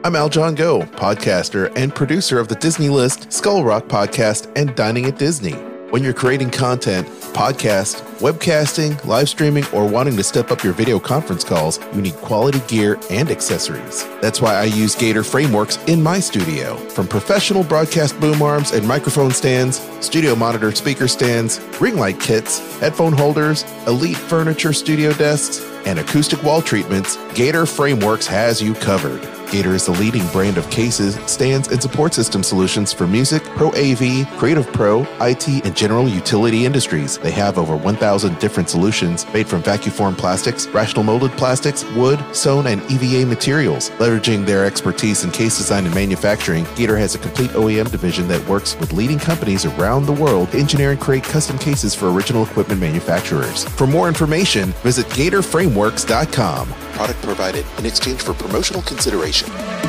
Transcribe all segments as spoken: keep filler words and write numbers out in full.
I'm Al John Go, podcaster and producer of the Disney List, Skull Rock Podcast, and Dining at Disney. When you're creating content, podcast, webcasting, live streaming, or wanting to step up your video conference calls, you need quality gear and accessories. That's why I use Gator Frameworks in my studio. From professional broadcast boom arms and microphone stands, studio monitor speaker stands, ring light kits, headphone holders, elite furniture studio desks, and acoustic wall treatments, Gator Frameworks has you covered. Gator is the leading brand of cases, stands, and support system solutions for music, Pro A V, Creative Pro, I T, and general utility industries. They have over one thousand different solutions made from vacuum-formed plastics, rational molded plastics, wood, sewn, and E V A materials. Leveraging their expertise in case design and manufacturing, Gator has a complete O E M division that works with leading companies around the world to engineer and create custom cases for original equipment manufacturers. For more information, visit gator frameworks dot com. Product provided in exchange for promotional consideration.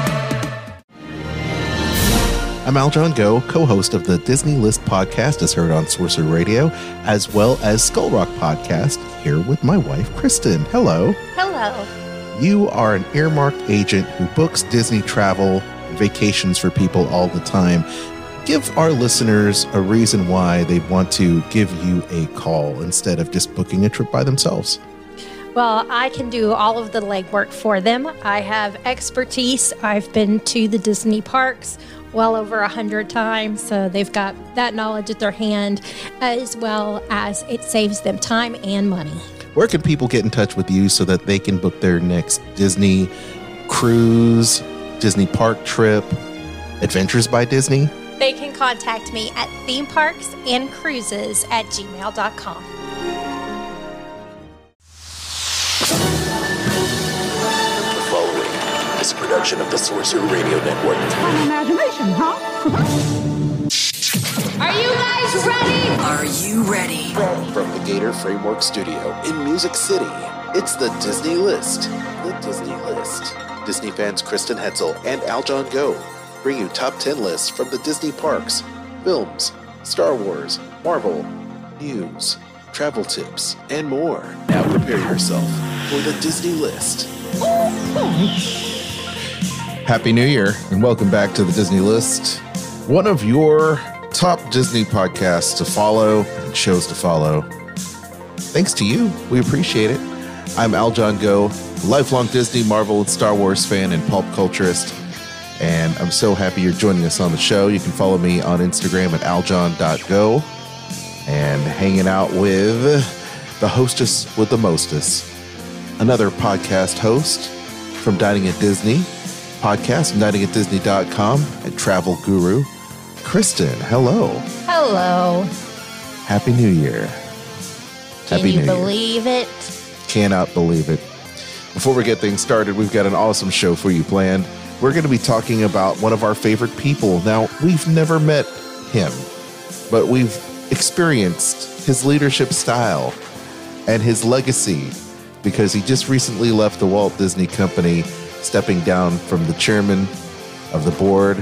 I'm Al John Go, co-host of the Disney List podcast, as heard on Sorcerer Radio, as well as Skull Rock Podcast, here with my wife, Kristen. Hello. Hello. You are an earmarked agent who books Disney travel and vacations for people all the time. Give our listeners a reason why they want to give you a call instead of just booking a trip by themselves. Well, I can do all of the legwork for them. I have expertise. I've been to the Disney parks well over a hundred times, so they've got that knowledge at their hand, as well as it saves them time and money. Where can people get in touch with you so that they can book their next Disney cruise, Disney park trip, Adventures by Disney? They can contact me at theme parks and cruises at gmail dot com. The following is a production of the Sorcerer Radio Network. An imagination, huh? Are you guys ready? Are you ready? From the Gator Framework Studio in Music City, it's the Disney List. The Disney List. Disney fans Kristen Hetzel and Al John Go bring you top ten lists from the Disney parks, films, Star Wars, Marvel, news, travel tips, and more. Now prepare yourself for the Disney List. Happy New Year, and welcome back to the Disney List. One of your top Disney podcasts to follow and shows to follow. Thanks to you. We appreciate it. I'm Al John Go, lifelong Disney, Marvel, and Star Wars fan and pulp culturist. And I'm so happy you're joining us on the show. You can follow me on Instagram at aljohn dot go. And hanging out with the hostess with the mostest, another podcast host from Dining at Disney podcast, dining at disney dot com, and travel guru, Kristen. Hello. Hello. Happy New Year. Can Happy you New believe Year. it? Cannot believe it. Before we get things started, we've got an awesome show for you planned. We're going to be talking about one of our favorite people. Now, we've never met him, but we've experienced his leadership style and his legacy because he just recently left the Walt Disney Company, stepping down from the chairman of the board,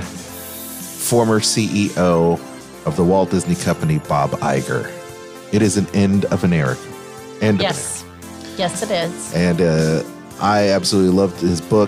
former C E O of the Walt Disney Company, Bob Iger. It is an end of an era. End Yes. Of an era. Yes, it is. And uh, I absolutely loved his book.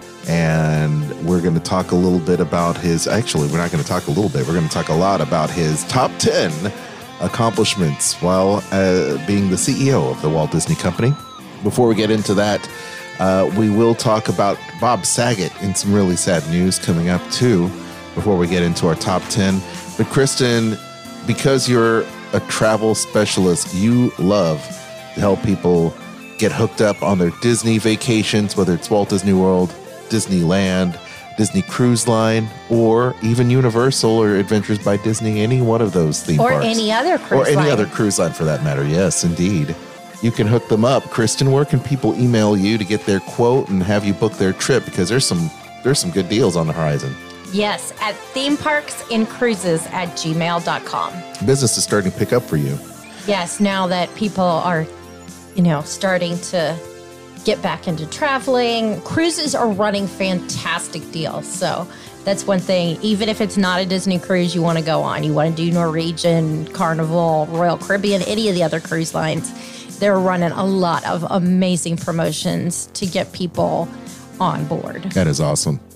And we're going to talk a little bit about his, actually, we're not going to talk a little bit. We're going to talk a lot about his top ten accomplishments while uh, being the C E O of the Walt Disney Company. Before we get into that, uh, we will talk about Bob Saget and some really sad news coming up too before we get into our top ten. But Kristen, because you're a travel specialist, you love to help people get hooked up on their Disney vacations, whether it's Walt Disney World, Disneyland, Disney Cruise Line, or even Universal or Adventures by Disney, any one of those theme Or parks. any other cruise Or any line. other cruise line for that matter. Yes, indeed. You can hook them up. Kristen, where can people email you to get their quote and have you book their trip? Because there's some there's some good deals on the horizon. Yes, at theme parks and cruises at gmail dot com. Business is starting to pick up for you. Yes, now that people are, you know, starting to get back into traveling, cruises are running fantastic deals. So that's one thing. Even if it's not a Disney cruise you want to go on, you want to do Norwegian, Carnival, Royal Caribbean, any of the other cruise lines, they're running a lot of amazing promotions to get people on board. That is awesome.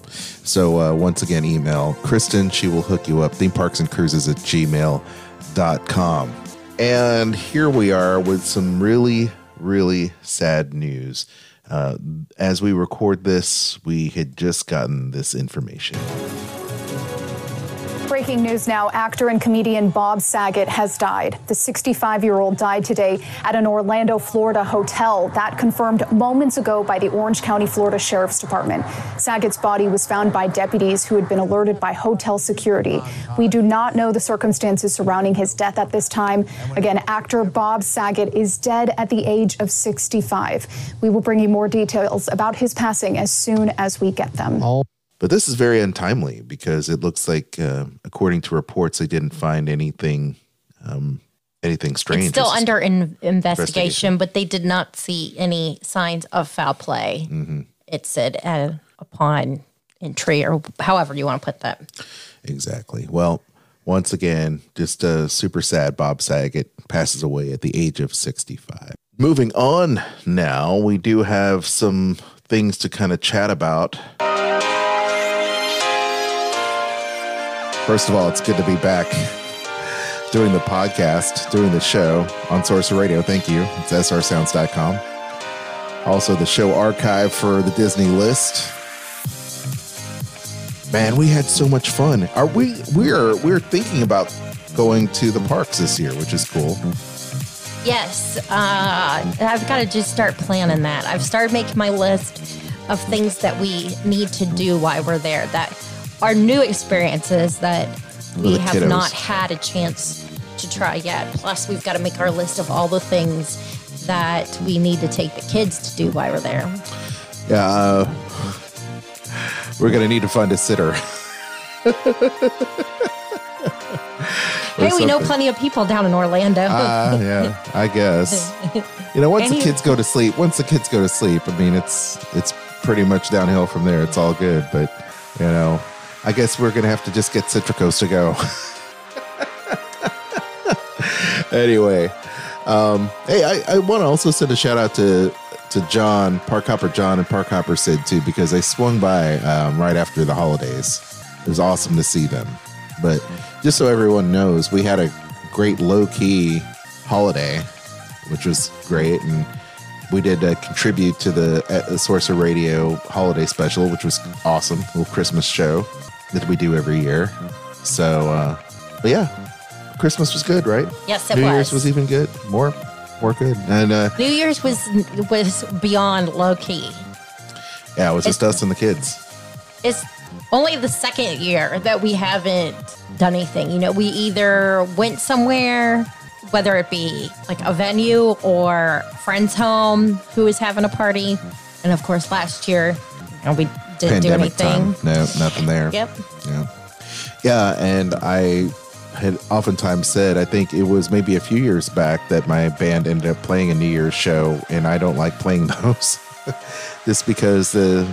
So uh, once again, email Kristen. She will hook you up. theme parks and cruises at gmail dot com. And here we are with some really, really sad news. Uh, as we record this, we had just gotten this information. Breaking news now, actor and comedian Bob Saget has died. The sixty-five-year-old died today at an Orlando, Florida hotel. That confirmed moments ago by the Orange County, Florida Sheriff's Department. Saget's body was found by deputies who had been alerted by hotel security. We do not know the circumstances surrounding his death at this time. Again, actor Bob Saget is dead at the age of sixty-five. We will bring you more details about his passing as soon as we get them. But this is very untimely because it looks like, uh, according to reports, they didn't find anything, um, anything strange. It's still It's under in- investigation, investigation, but they did not see any signs of foul play. Mm-hmm. It said uh, upon entry, or however you want to put that. Exactly. Well, once again, just uh, super sad. Bob Saget passes away at the age of sixty-five. Moving on now, we do have some things to kind of chat about. First of all, it's good to be back doing the podcast, doing the show on Sorcerer Radio. Thank you. It's S R sounds dot com. Also, the show archive for the Disney List. Man, we had so much fun. Are we? We're we're thinking about going to the parks this year, which is cool. Yes, uh, I've got to just start planning that. I've started making my list of things that we need to do while we're there. That are new experiences that we The have kiddos. not had a chance to try yet. Plus, we've got to make our list of all the things that we need to take the kids to do while we're there. Yeah, uh, we're gonna need to find a sitter. Hey, we know something. plenty of people down in Orlando. Ah, yeah, I guess. You know, once the Any- kids go to sleep, once the kids go to sleep, I mean, it's it's pretty much downhill from there. It's all good, but you know, I guess we're gonna have to just get Citricos to go. Anyway, um, hey, I, I want to also send a shout out to to John, Park Hopper John, and Park Hopper Sid too, because they swung by um, right after the holidays. It was awesome to see them. But just so everyone knows, we had a great low-key holiday, which was great, and we did uh, contribute to the, uh, the Sorcerer Radio holiday special, which was awesome. A little Christmas show that we do every year. So, uh, but yeah, Christmas was good, right? Yes, it New was. Year's was even good. More, more good. And uh, New Year's was was beyond low key. yeah, it was just us and the kids. It's only the second year that we haven't done anything. You know, we either went somewhere, whether it be like a venue or friend's home who was having a party. And of course, last year, you know, we didn't do Pandemic anything. time. No, nothing there. Yep. Yeah. Yeah, and I had oftentimes said, I think it was maybe a few years back that my band ended up playing a New Year's show, and I don't like playing those just because the,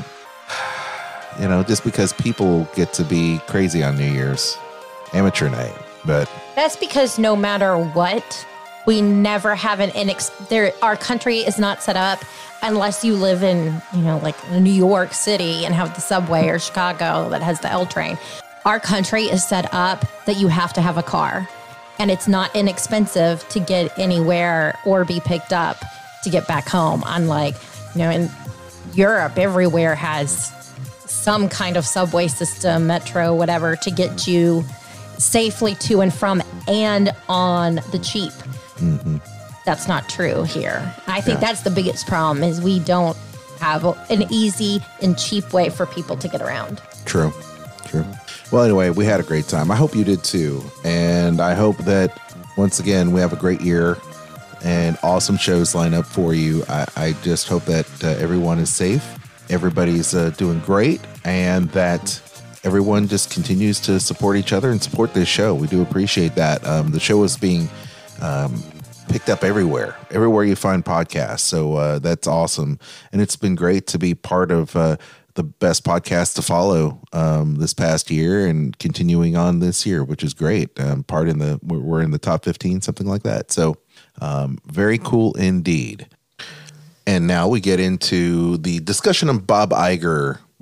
you know, just because people get to be crazy on New Year's amateur night. But That's because no matter what, we never have an inex- there. Our country is not set up unless you live in, you know, like New York City and have the subway, or Chicago that has the L train. Our country is set up that you have to have a car, and it's not inexpensive to get anywhere or be picked up to get back home. Unlike, you know, in Europe, everywhere has some kind of subway system, metro, whatever, to get you safely to and from and on the cheap. mm-hmm. That's not true here. I think Yeah. that's the biggest problem is we don't have an easy and cheap way for people to get around. True, true. Well, anyway, we had a great time. I hope you did too. And I hope that, once again, we have a great year and awesome shows line up for you. I, I just hope that uh, everyone is safe, everybody's uh, doing great, and that everyone just continues to support each other and support this show. We do appreciate that. Um, the show is being um, picked up everywhere, everywhere you find podcasts. So uh, that's awesome. And it's been great to be part of uh, the best podcast to follow um, this past year and continuing on this year, which is great. Um, part in the, we're, we're in the top fifteen, something like that. So um, very cool indeed. And now we get into the discussion of Bob Iger.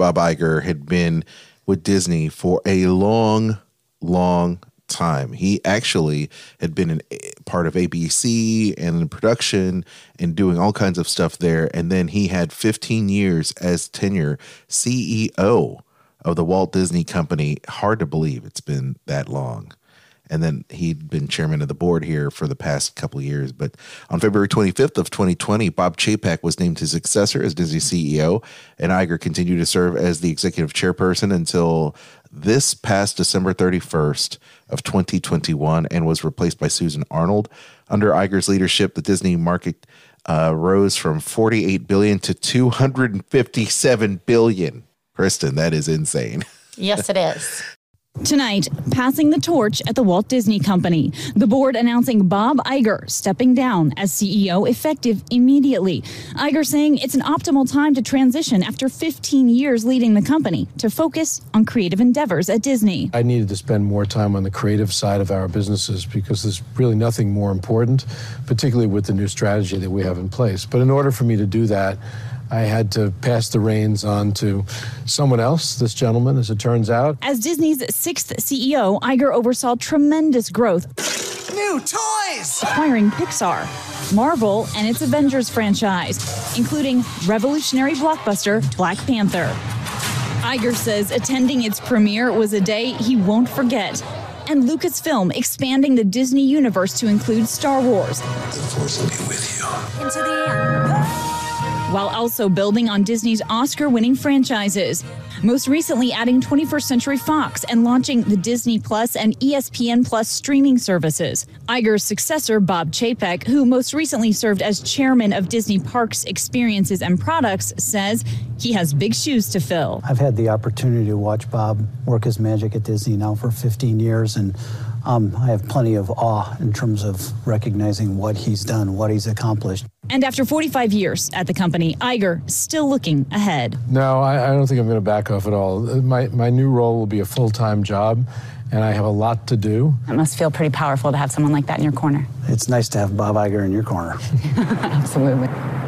Bob Iger had been with Disney for a long, long time. He actually had been in part of A B C and in production and doing all kinds of stuff there. And then he had fifteen years as tenure C E O of the Walt Disney Company. Hard to believe it's been that long. And then he'd been chairman of the board here for the past couple of years. But on February twenty-fifth of twenty twenty, Bob Chapek was named his successor as Disney C E O, and Iger continued to serve as the executive chairperson until this past December thirty-first of twenty twenty-one, and was replaced by Susan Arnold. Under Iger's leadership, the Disney market uh, rose from forty-eight billion dollars to two hundred fifty-seven billion dollars. Kristen, that is insane. Yes, it is. Tonight, passing the torch at the Walt Disney Company. The board announcing Bob Iger stepping down as C E O effective immediately. Iger saying it's an optimal time to transition after fifteen years leading the company to focus on creative endeavors at Disney. I needed to spend more time on the creative side of our businesses because there's really nothing more important, particularly with the new strategy that we have in place. But in order for me to do that, I had to pass the reins on to someone else, this gentleman, as it turns out. As Disney's sixth C E O, Iger oversaw tremendous growth. New toys! Acquiring Pixar, Marvel, and its Avengers franchise, including revolutionary blockbuster Black Panther. Iger says attending its premiere was a day he won't forget. And Lucasfilm expanding the Disney universe to include Star Wars. The Force will be with you. Into the end. While also building on Disney's Oscar-winning franchises. Most recently adding twenty-first Century Fox and launching the Disney Plus and E S P N Plus streaming services. Iger's successor, Bob Chapek, who most recently served as chairman of Disney Parks, Experiences, and Products, says he has big shoes to fill. I've had the opportunity to watch Bob work his magic at Disney now for fifteen years, and um, I have plenty of awe in terms of recognizing what he's done, what he's accomplished. And after forty-five years at the company, Iger still looking ahead. No, I, I don't think I'm going to back off at all. My, my new role will be a full-time job, and I have a lot to do. It must feel pretty powerful to have someone like that in your corner. It's nice to have Bob Iger in your corner. Absolutely.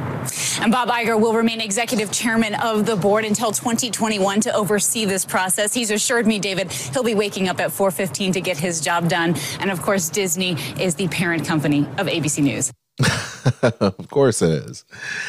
And Bob Iger will remain executive chairman of the board until twenty twenty-one to oversee this process. He's assured me, David, he'll be waking up at four fifteen to get his job done. And of course, Disney is the parent company of A B C News. Of course it is.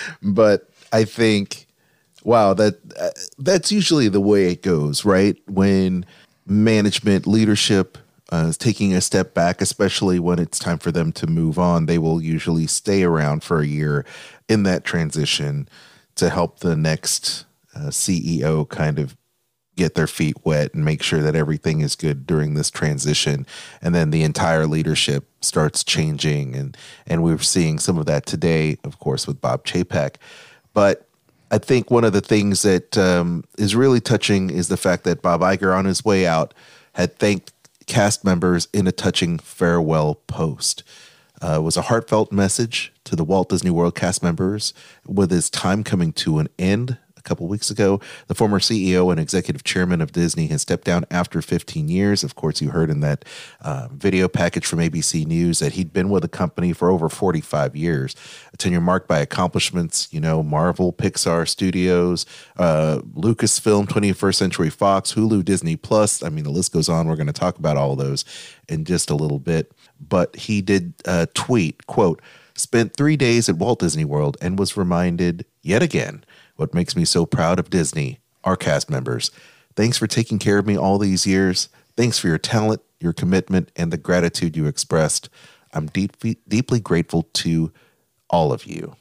But I think, wow, that uh, that's usually the way it goes, right? When management leadership uh, is taking a step back, especially when it's time for them to move on, they will usually stay around for a year in that transition to help the next uh, C E O kind of get their feet wet and make sure that everything is good during this transition. And then the entire leadership starts changing. And, and we're seeing some of that today, of course, with Bob Chapek. But I think one of the things that um, is really touching is the fact that Bob Iger, on his way out, had thanked cast members in a touching farewell post. Uh, it was a heartfelt message to the Walt Disney World cast members with his time coming to an end. A couple weeks ago, the former C E O and executive chairman of Disney has stepped down after fifteen years. Of course, you heard in that uh, video package from A B C News that he'd been with the company for over forty-five years, a tenure marked by accomplishments, you know, Marvel, Pixar Studios, uh, Lucasfilm, twenty-first Century Fox, Hulu, Disney Plus. I mean, the list goes on. We're going to talk about all of those in just a little bit. But he did uh, tweet, quote, "Spent three days at Walt Disney World and was reminded yet again what makes me so proud of Disney, our cast members. Thanks for taking care of me all these years. Thanks for your talent, your commitment, and the gratitude you expressed. I'm deeply, deeply grateful to all of you."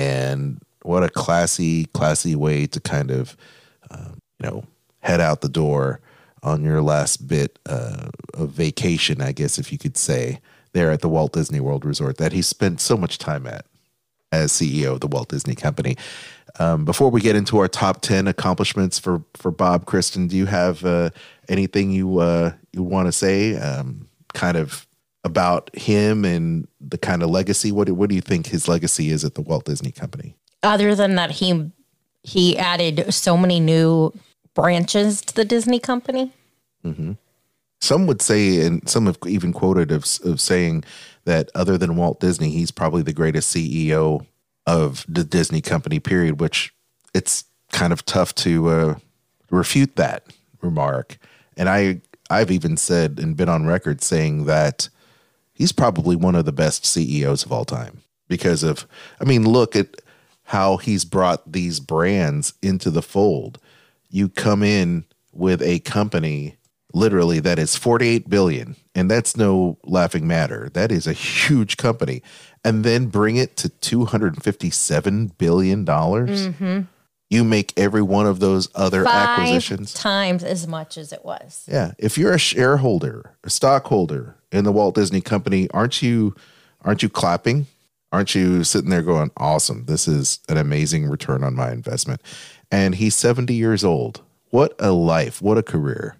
And what a classy, classy way to kind of, um, you know, head out the door on your last bit uh, of vacation, I guess, if you could say, there at the Walt Disney World Resort that he spent so much time at as C E O of the Walt Disney Company. Um, before we get into our top ten accomplishments for, for Bob, Kristen, do you have uh, anything you uh, you want to say um, kind of about him and the kind of legacy? What, what do you think his legacy is at the Walt Disney Company? Other than that, he he added so many new branches to the Disney Company. Mm-hmm. Some would say, and some have even quoted of, of saying that other than Walt Disney, he's probably the greatest C E O of the Disney Company, period, which it's kind of tough to uh, refute that remark. And I, I've even said and been on record saying that he's probably one of the best C E Os of all time because of, I mean, look at how he's brought these brands into the fold. You come in with a company literally that is forty-eight billion dollars, and that's no laughing matter. That is a huge company. And then bring it to two hundred fifty-seven billion dollars. Mm-hmm. You make every one of those other Five acquisitions times as much as it was. Yeah. If you're a shareholder, a stockholder in the Walt Disney Company, aren't you, aren't you clapping? Aren't you sitting there going, awesome, this is an amazing return on my investment? And he's seventy years old. What a life. What a career.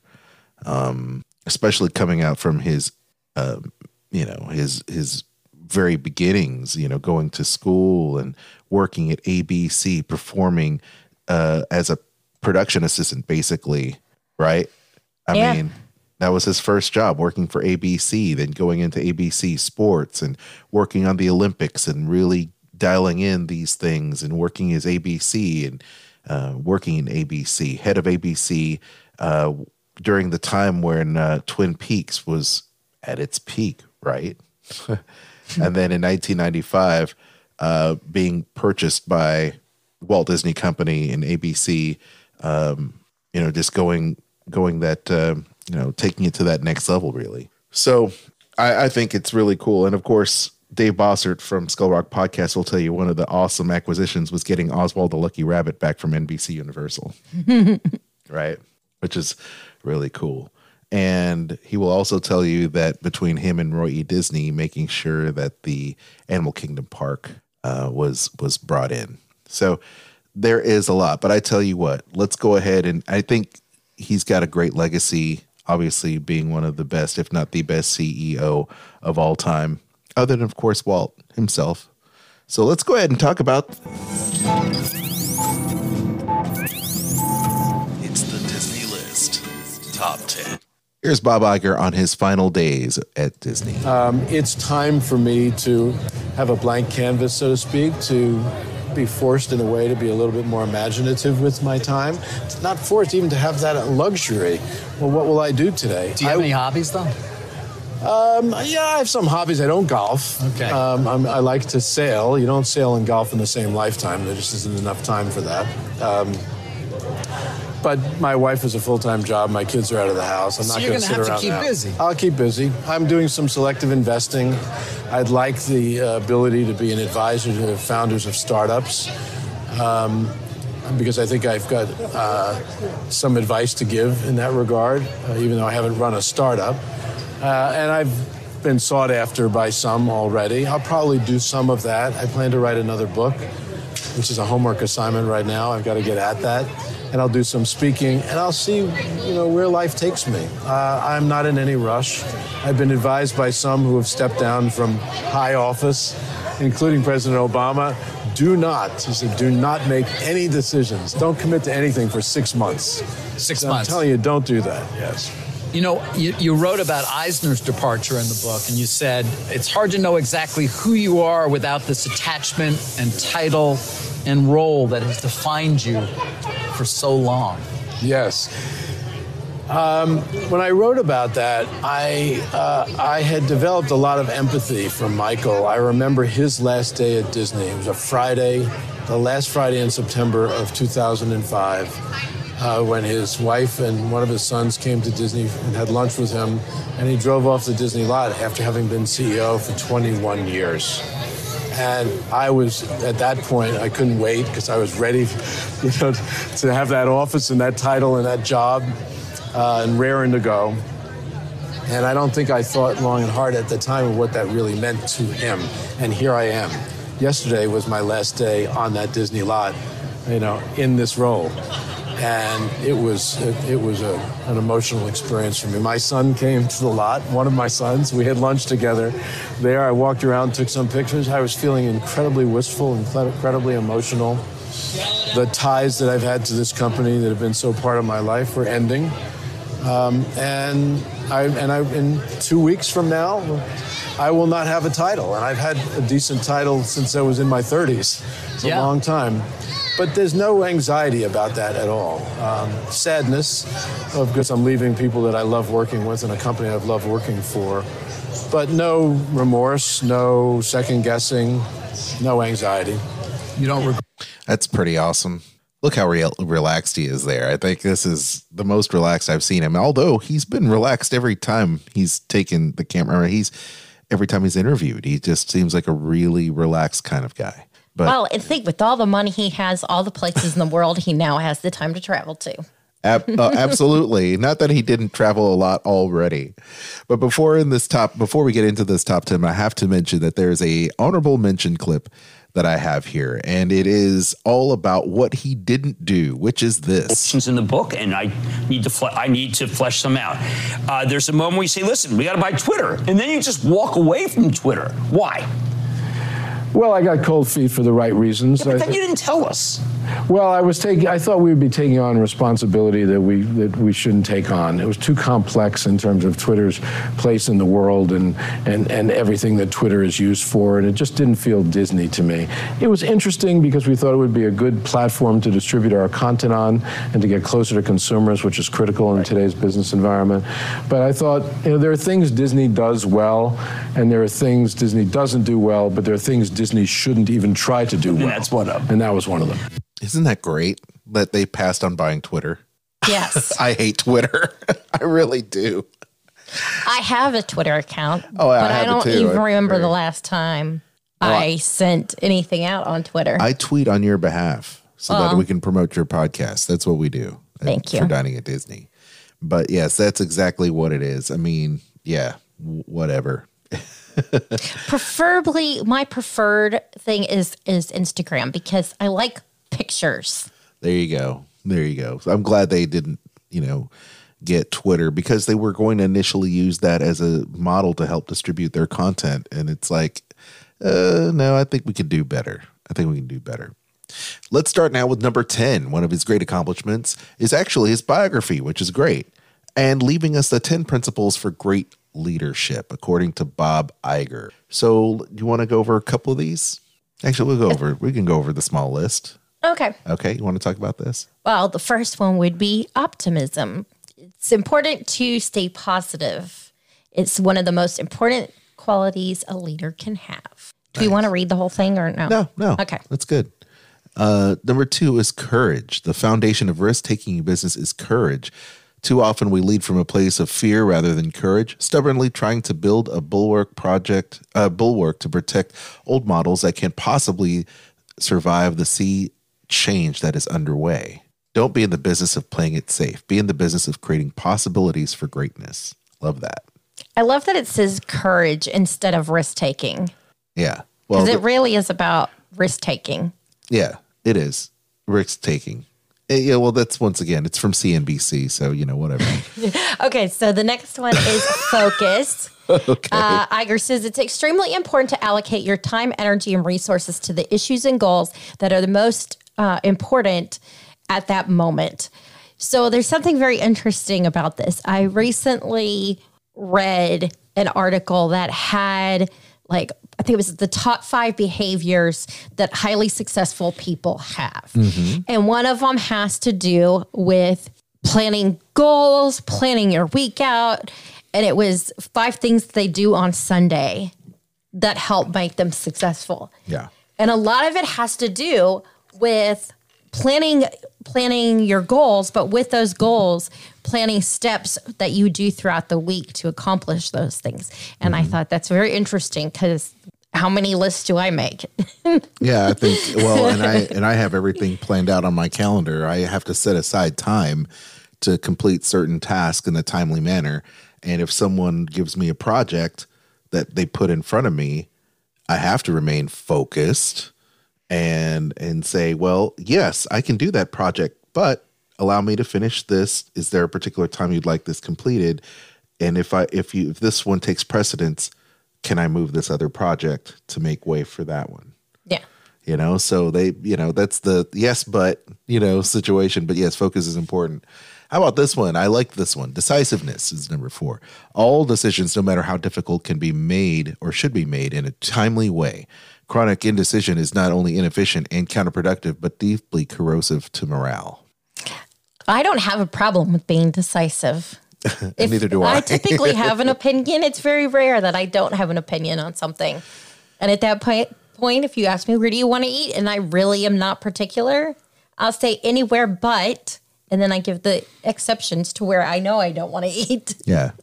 Um, especially coming out from his, uh, you know, his, his very beginnings, you know, going to school and working at A B C, performing uh, as a production assistant, basically, right? I yeah. mean, that was his first job, working for A B C, then going into A B C Sports and working on the Olympics and really dialing in these things and working as A B C and uh, working in A B C, head of A B C uh, during the time when uh, Twin Peaks was at its peak, right? And then in nineteen ninety-five, uh, being purchased by Walt Disney Company and A B C, um, you know, just going going that, uh, you know, taking it to that next level, really. So I, I think it's really cool. And of course, Dave Bossert from Skull Rock Podcast will tell you one of the awesome acquisitions was getting Oswald the Lucky Rabbit back from N B C Universal, right? Which is really cool. And he will also tell you that between him and Roy E. Disney, making sure that the Animal Kingdom park uh, was was brought in. So there is a lot. But I tell you what, let's go ahead. And I think he's got a great legacy, obviously being one of the best, if not the best C E O of all time, other than, of course, Walt himself. So let's go ahead and talk about... It's the Disney List Top ten. Here's Bob Iger on his final days at Disney. Um, it's time for me to have a blank canvas, so to speak, to be forced in a way to be a little bit more imaginative with my time. It's not forced even to have that luxury. Well, what will I do today? Do you have I, any hobbies, though? Um, yeah, I have some hobbies. I don't golf. Okay. Um, I'm, I like to sail. You don't sail and golf in the same lifetime. There just isn't enough time for that. Um, But my wife has a full-time job. My kids are out of the house. I'm so not you're going to sit have around to keep now. busy. I'll keep busy. I'm doing some selective investing. I'd like the uh, ability to be an advisor to founders of startups um, because I think I've got uh, some advice to give in that regard, uh, even though I haven't run a startup. Uh, and I've been sought after by some already. I'll probably do some of that. I plan to write another book, which is a homework assignment right now. I've got to get at that. And I'll do some speaking, and I'll see, you know, where life takes me. Uh, I'm not in any rush. I've been advised by some who have stepped down from high office, including President Obama. Do not, he said, do not make any decisions. Don't commit to anything for six months. Six so months. I'm telling you, don't do that, yes. You know, you, you wrote about Eisner's departure in the book, and you said, it's hard to know exactly who you are without this attachment and title and role that has defined you for so long. Yes. Um, when I wrote about that, I uh, I had developed a lot of empathy from Michael. I remember his last day at Disney. It was a Friday, the last Friday in September of two thousand five, uh, when his wife and one of his sons came to Disney and had lunch with him, and he drove off the Disney lot after having been C E O for twenty-one years. And I was, at that point, I couldn't wait because I was ready, you know, to have that office and that title and that job uh, and raring to go. And I don't think I thought long and hard at the time of what that really meant to him. And here I am. Yesterday was my last day on that Disney lot, you know, in this role. And it was it, it was a, an emotional experience for me. My son came to the lot, one of my sons. We had lunch together there. I walked around, took some pictures. I was feeling incredibly wistful, incredibly emotional. The ties that I've had to this company that have been so part of my life were ending. Um, and I and I in two weeks from now, I will not have a title. And I've had a decent title since I was in my thirties. It's a yeah. long time. But there's no anxiety about that at all. Um, sadness, of because I'm leaving people that I love working with and a company I've loved working for. But no remorse, no second guessing, no anxiety. You don't regret. That's pretty awesome. Look how re- relaxed he is there. I think this is the most relaxed I've seen him. Although he's been relaxed every time he's taken the camera. He's every time he's interviewed. He just seems like a really relaxed kind of guy. But well, I think with all the money he has, all the places in the world he now has the time to travel to. Ab- uh, absolutely. Not that he didn't travel a lot already. But before in this top, before we get into this top ten, I have to mention that there's a honorable mention clip that I have here, and it is all about what he didn't do, which is this. In the book, and I need to fle- I need to flesh them out. Uh, there's a moment where you say, "Listen, we got to buy Twitter," and then you just walk away from Twitter. Why? Well, I got cold feet for the right reasons. Yeah, but I then th- you didn't tell us. Well, I was taking. I thought we would be taking on responsibility that we that we shouldn't take on. It was too complex in terms of Twitter's place in the world and and and everything that Twitter is used for, and it just didn't feel Disney to me. It was interesting because we thought it would be a good platform to distribute our content on and to get closer to consumers, which is critical in today's business environment. But I thought, you know, there are things Disney does well, and there are things Disney doesn't do well, but there are things Disney shouldn't even try to do well. And that's one of them. And that was one of them. Isn't that great that they passed on buying Twitter? Yes. I hate Twitter. I really do. I have a Twitter account, Oh, I but have I it don't too. even I- remember very- the last time Oh, I I- sent anything out on Twitter. I tweet on your behalf so that Oh. we can promote your podcast. That's what we do. Thank for you. Dining at Disney. But yes, that's exactly what it is. I mean, yeah, w- whatever. Preferably, my preferred thing is is Instagram because I like pictures. There you go. There you go. So I'm glad they didn't, you know, get Twitter because they were going to initially use that as a model to help distribute their content. And it's like, uh, no, I think we could do better. I think we can do better. Let's start now with number ten. One of his great accomplishments is actually his biography, which is great, and leaving us the ten principles for great leadership, according to Bob Iger. So do you want to go over a couple of these? Actually, we'll go over, we can go over the small list. Okay. Okay. You want to talk about this? Well, the first one would be optimism. It's important to stay positive. It's one of the most important qualities a leader can have. Do Nice. you want to read the whole thing or no? No, no. Okay. That's good. Uh, number two is courage. The foundation of risk-taking in business is courage. Too often we lead from a place of fear rather than courage, stubbornly trying to build a bulwark project, a bulwark to protect old models that can possibly survive the sea change that is underway. Don't be in the business of playing it safe. Be in the business of creating possibilities for greatness. Love that. I love that it says courage instead of risk taking Yeah. Well, because it the- really is about risk taking. yeah, it is risk-taking. Eh, Yeah, well, that's once again, it's from C N B C, so, you know, whatever. Okay, so the next one is focus. Okay. Uh, Iger says it's extremely important to allocate your time, energy, and resources to the issues and goals that are the most uh, important at that moment. So there's something very interesting about this. I recently read an article that had like, I think it was the top five behaviors that highly successful people have. Mhm. And one of them has to do with planning goals, planning your week out. And it was five things they do on Sunday that help make them successful. Yeah. And a lot of it has to do with planning planning your goals, but with those goals, planning steps that you do throughout the week to accomplish those things. And I thought that's very interesting because how many lists do I make? Yeah, I think well, and I and I have everything planned out on my calendar. I have to set aside time to complete certain tasks in a timely manner. And if someone gives me a project that they put in front of me, I have to remain focused and and say, well, yes, I can do that project, but allow me to finish this. Is there a particular time you'd like this completed? And if I if you if this one takes precedence, can I move this other project to make way for that one? Yeah. You know, so they, you know, that's the yes, but, you know, situation. But yes, focus is important. How about this one? I like this one. Decisiveness is number four. All decisions, no matter how difficult, can be made or should be made in a timely way. Chronic indecision is not only inefficient and counterproductive, but deeply corrosive to morale. I don't have a problem with being decisive. And neither do I. I typically have an opinion. It's very rare that I don't have an opinion on something. And at that point, point, if you ask me, where do you want to eat? And I really am not particular, I'll say anywhere but, and then I give the exceptions to where I know I don't want to eat. Yeah.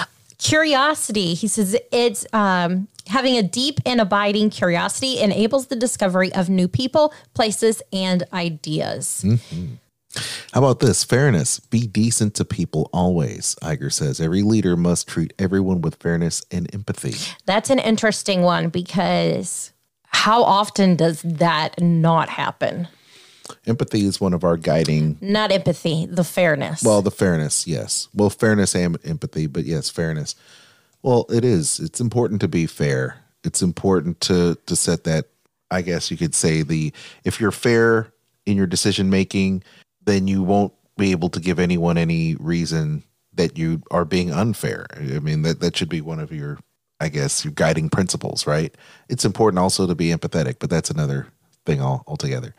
Curiosity, he says, it's um, having a deep and abiding curiosity enables the discovery of new people, places, and ideas. Mm-hmm. How about this? Fairness. Be decent to people always. Iger says every leader must treat everyone with fairness and empathy. That's an interesting one because how often does that not happen? Empathy is one of our guiding. Not empathy, the fairness. Well, the fairness, yes. Well, fairness and empathy, but yes, fairness. Well, it is. It's important to be fair. It's important to to set that, I guess you could say, the if you're fair in your decision making, then you won't be able to give anyone any reason that you are being unfair. I mean, that, that should be one of your, I guess, your guiding principles, right? It's important also to be empathetic, but that's another thing all, altogether.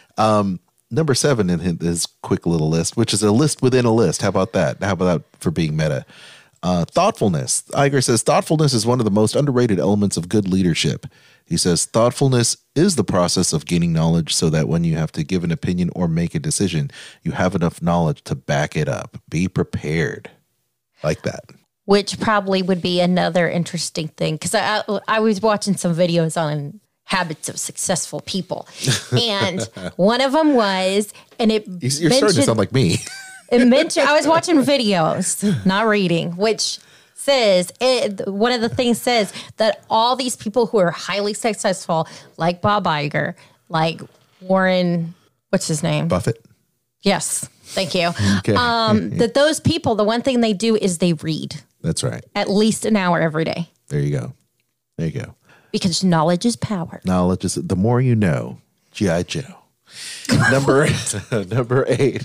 Um, number seven in his quick little list, which is a list within a list. How about that? How about that for being meta? Uh, thoughtfulness. Iger says thoughtfulness is one of the most underrated elements of good leadership. He says thoughtfulness is the process of gaining knowledge so that when you have to give an opinion or make a decision, you have enough knowledge to back it up. Be prepared. Like that. Which probably would be another interesting thing. Because I, I, I was watching some videos on habits of successful people. And one of them was, and it You're starting to sound like me. It mentioned, I was watching videos, not reading, which says, it, one of the things says that all these people who are highly successful, like Bob Iger, like Warren, what's his name? Buffett. Yes, thank you. Okay. Um, that those people, the one thing they do is they read. That's right. At least an hour every day. There you go. There you go. Because knowledge is power. Knowledge is, the more you know, G I. Joe. Number, number eight.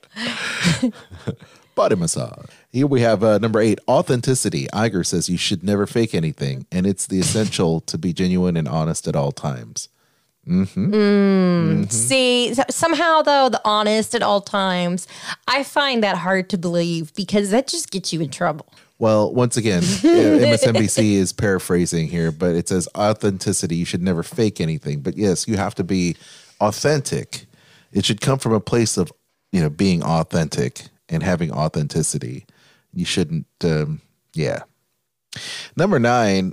Body massage. Here we have uh, number eight, authenticity. Iger says you should never fake anything, and it's the essential to be genuine and honest at all times. Mm-hmm. Mm, mm-hmm. See, somehow though, the honest at all times, I find that hard to believe because that just gets you in trouble. Well, once again, M S N B C is paraphrasing here, but it says authenticity. You should never fake anything. But yes, you have to be authentic. It should come from a place of, you know, being authentic and having authenticity. You shouldn't, um, yeah. Number nine,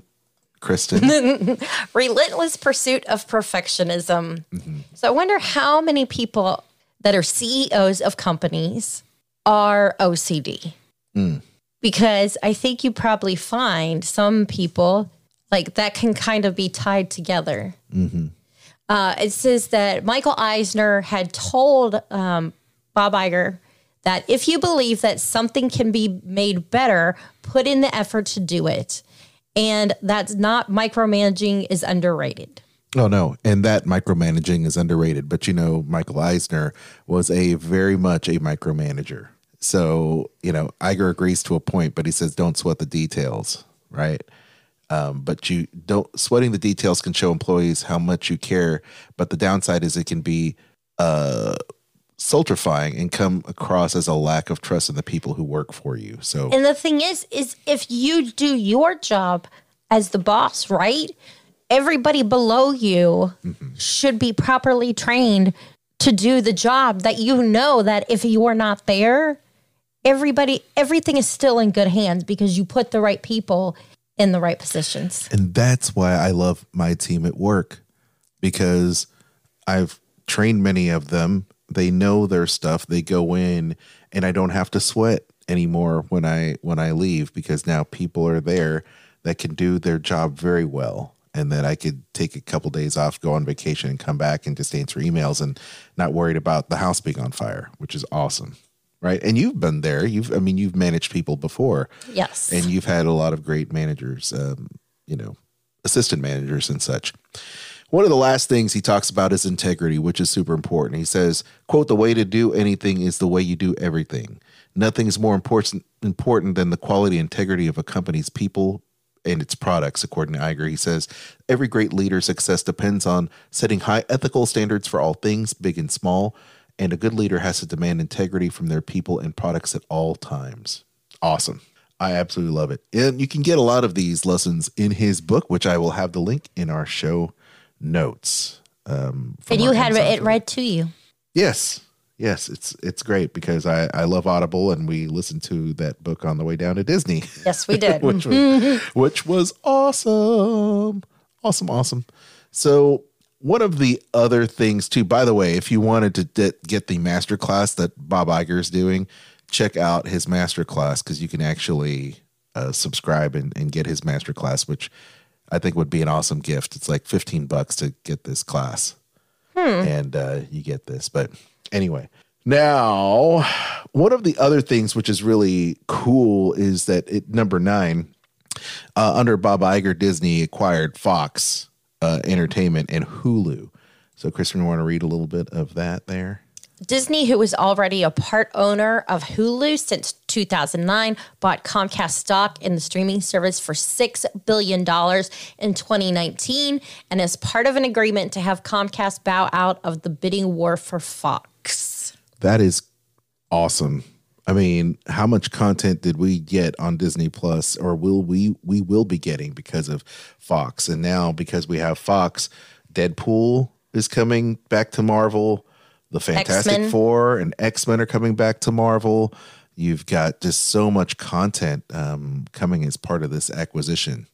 Kristen. Relentless pursuit of perfectionism. Mm-hmm. So I wonder how many people that are C E Os of companies are O C D. Mm. Because I think you probably find some people like that can kind of be tied together. Mm-hmm. Uh, it says that Michael Eisner had told um, Bob Iger that if you believe that something can be made better, put in the effort to do it. And that's not micromanaging is underrated. Oh, no. And that micromanaging is underrated. But, you know, Michael Eisner was a very much a micromanager. So, you know, Iger agrees to a point, but he says, don't sweat the details, right? Um, but you don't sweating the details can show employees how much you care. But the downside is it can be uh, stultifying and come across as a lack of trust in the people who work for you. So, and the thing is, is if you do your job as the boss, right? Everybody below you mm-hmm. should be properly trained to do the job that you know that if you are not there, everybody, everything is still in good hands because you put the right people in the right positions. And that's why I love my team at work, because I've trained many of them. They know their stuff. They go in and I don't have to sweat anymore when I, when I leave, because now people are there that can do their job very well. And then I could take a couple days off, go on vacation and come back and just answer emails and not worried about the house being on fire, which is awesome. Right. And you've been there. You've, I mean, you've managed people before. Yes. And you've had a lot of great managers, um, you know, assistant managers and such. One of the last things he talks about is integrity, which is super important. He says, quote, the way to do anything is the way you do everything. Nothing is more important important than the quality and integrity of a company's people and its products, according to Iger. He says, every great leader's success depends on setting high ethical standards for all things, big and small, and a good leader has to demand integrity from their people and products at all times. Awesome. I absolutely love it. And you can get a lot of these lessons in his book, which I will have the link in our show notes. Um, and you had it read to you. Yes. Yes, it's it's great because I, I love Audible, and we listened to that book on the way down to Disney. Yes, we did. which, was, which was awesome. Awesome, awesome. So one of the other things, too, by the way, if you wanted to d- get the masterclass that Bob Iger is doing, check out his masterclass because you can actually uh, subscribe and, and get his masterclass, which I think would be an awesome gift. It's like fifteen bucks to get this class. Hmm. And uh, you get this, but... Anyway, now, one of the other things which is really cool is that at number nine, uh, under Bob Iger, Disney acquired Fox uh, Entertainment and Hulu. So, Kristen, you want to read a little bit of that there? Disney, who was already a part owner of Hulu since two thousand nine, bought Comcast stock in the streaming service for six billion dollars in twenty nineteen, and as part of an agreement to have Comcast bow out of the bidding war for Fox. That is awesome. I mean, how much content did we get on Disney Plus, or will we we will be getting because of Fox? And now because we have Fox, Deadpool is coming back to Marvel. The Fantastic X-Men. Four and X-Men are coming back to Marvel. You've got just so much content um, coming as part of this acquisition.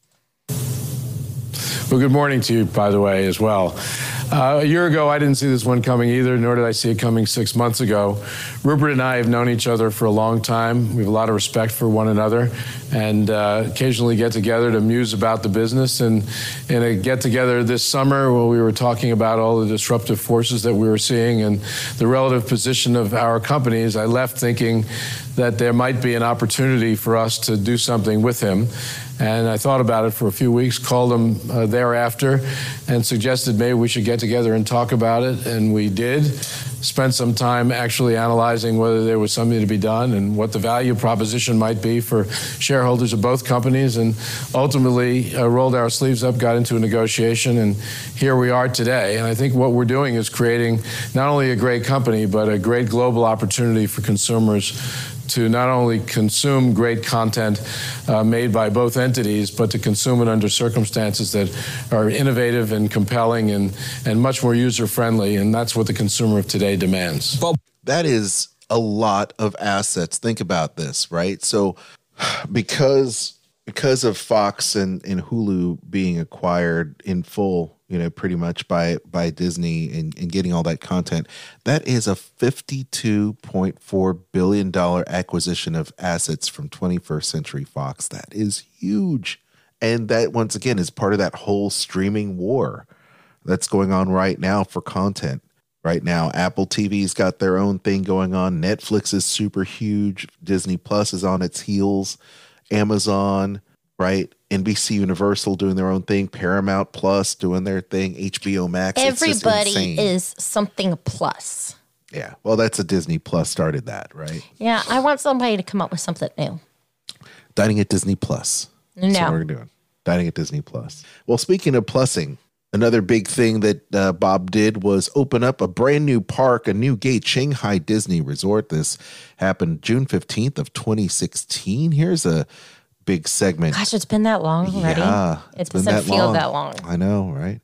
Well, good morning to you, by the way, as well. Uh, a year ago, I didn't see this one coming either, nor did I see it coming six months ago. Rupert and I have known each other for a long time. We have a lot of respect for one another and uh, occasionally get together to muse about the business. And in a get-together this summer, where we were talking about all the disruptive forces that we were seeing and the relative position of our companies, I left thinking that there might be an opportunity for us to do something with him. And I thought about it for a few weeks, called him uh, thereafter, and suggested maybe we should get together and talk about it. And we did. Spent some time actually analyzing whether there was something to be done and what the value proposition might be for shareholders of both companies. And ultimately uh, rolled our sleeves up, got into a negotiation, and here we are today. And I think what we're doing is creating not only a great company, but a great global opportunity for consumers to not only consume great content uh, made by both entities, but to consume it under circumstances that are innovative and compelling and, and much more user-friendly, and that's what the consumer of today demands. That is a lot of assets. Think about this, right? So because because of Fox and, and Hulu being acquired in full, you know, pretty much by by Disney and, and getting all that content, that is a fifty-two point four billion dollars acquisition of assets from twenty-first Century Fox. That is huge. And that, once again, is part of that whole streaming war that's going on right now for content. Right now, Apple T V's got their own thing going on. Netflix is super huge. Disney Plus is on its heels. Amazon, right? N B C Universal doing their own thing. Paramount Plus doing their thing. H B O Max. Everybody is something plus. Yeah. Well, that's a Disney Plus started that, right? Yeah. I want somebody to come up with something new. Dining at Disney Plus. No. That's what we're doing. Dining at Disney Plus. Well, speaking of plussing, another big thing that uh, Bob did was open up a brand new park, a new gate, Shanghai Disney Resort. This happened June fifteenth of twenty sixteen. Here's a big segment. Gosh, it's been that long already. Yeah, it doesn't that feel long. that long. I know, right?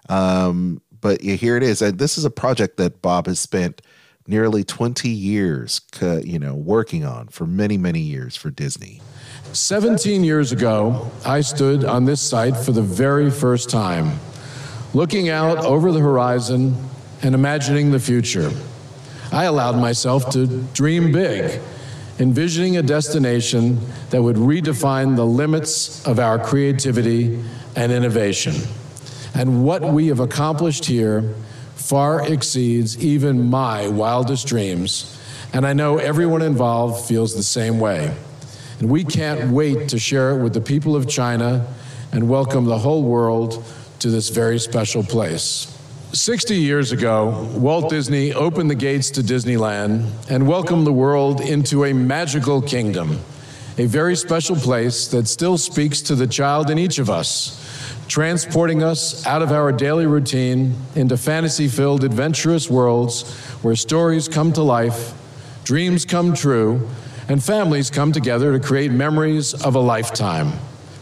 Um, but yeah, here it is. And this is a project that Bob has spent nearly twenty years, you know, working on for many, many years for Disney. seventeen years ago, I stood on this site for the very first time, looking out over the horizon and imagining the future. I allowed myself to dream big, envisioning a destination that would redefine the limits of our creativity and innovation. And what we have accomplished here far exceeds even my wildest dreams. And I know everyone involved feels the same way. And we can't wait to share it with the people of China and welcome the whole world to this very special place. sixty years ago, Walt Disney opened the gates to Disneyland and welcomed the world into a magical kingdom, a very special place that still speaks to the child in each of us, transporting us out of our daily routine into fantasy-filled, adventurous worlds where stories come to life, dreams come true, and families come together to create memories of a lifetime.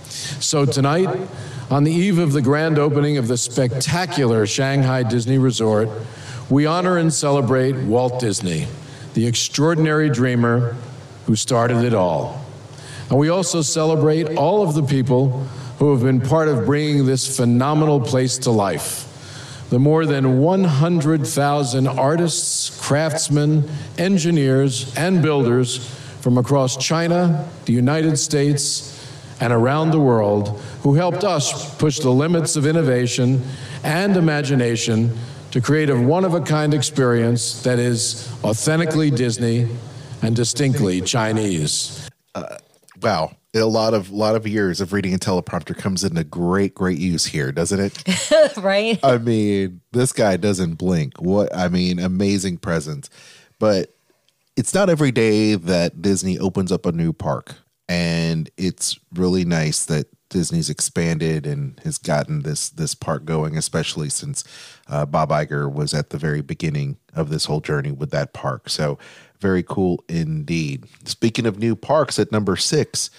So tonight, on the eve of the grand opening of the spectacular Shanghai Disney Resort, we honor and celebrate Walt Disney, the extraordinary dreamer who started it all. And we also celebrate all of the people who have been part of bringing this phenomenal place to life. The more than one hundred thousand artists, craftsmen, engineers, and builders from across China, the United States, and around the world who helped us push the limits of innovation and imagination to create a one-of-a-kind experience that is authentically Disney and distinctly Chinese. Uh, wow. A lot of lot of years of reading a teleprompter comes into great, great use here, doesn't it? Right? I mean, this guy doesn't blink. What I mean, amazing presence. But it's not every day that Disney opens up a new park. And it's really nice that Disney's expanded and has gotten this this park going, especially since uh, Bob Iger was at the very beginning of this whole journey with that park. So very cool indeed. Speaking of new parks, at number six,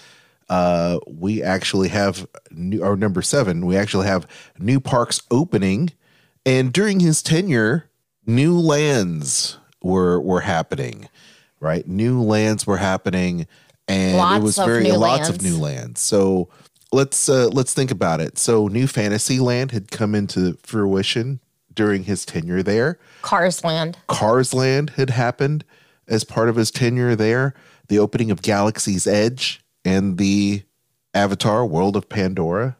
uh, we actually have new, or number seven, we actually have new parks opening. And during his tenure, new lands were were happening, right? New lands were happening. And lots it was very of lots lands. of new lands. So let's uh, let's think about it. So New Fantasyland had come into fruition during his tenure there. Cars Land. Cars Land had happened as part of his tenure there. The opening of Galaxy's Edge and the Avatar World of Pandora.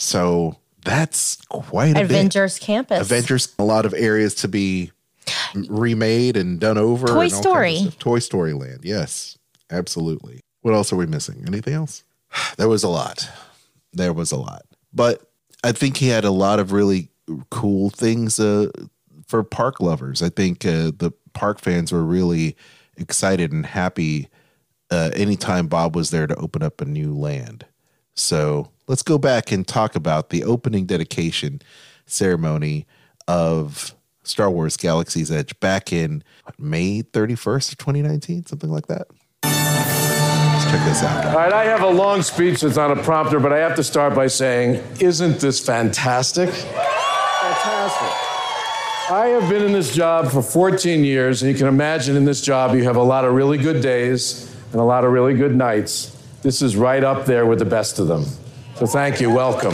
So that's quite a Avengers bit. Campus. Avengers, a lot of areas to be remade and done over. Toy and all Story. kinds of stuff. Toy Story Land. Yes, absolutely. What else are we missing? Anything else? There was a lot. There was a lot. But I think he had a lot of really cool things uh, for park lovers. I think uh, the park fans were really excited and happy uh, anytime Bob was there to open up a new land. So let's go back and talk about the opening dedication ceremony of Star Wars Galaxy's Edge back in what, May thirty-first of twenty nineteen, something like that. Check this out. All right, I have a long speech that's on a prompter, but I have to start by saying, isn't this fantastic? Fantastic. I have been in this job for fourteen years, and you can imagine in this job you have a lot of really good days and a lot of really good nights. This is right up there with the best of them. So thank you, welcome.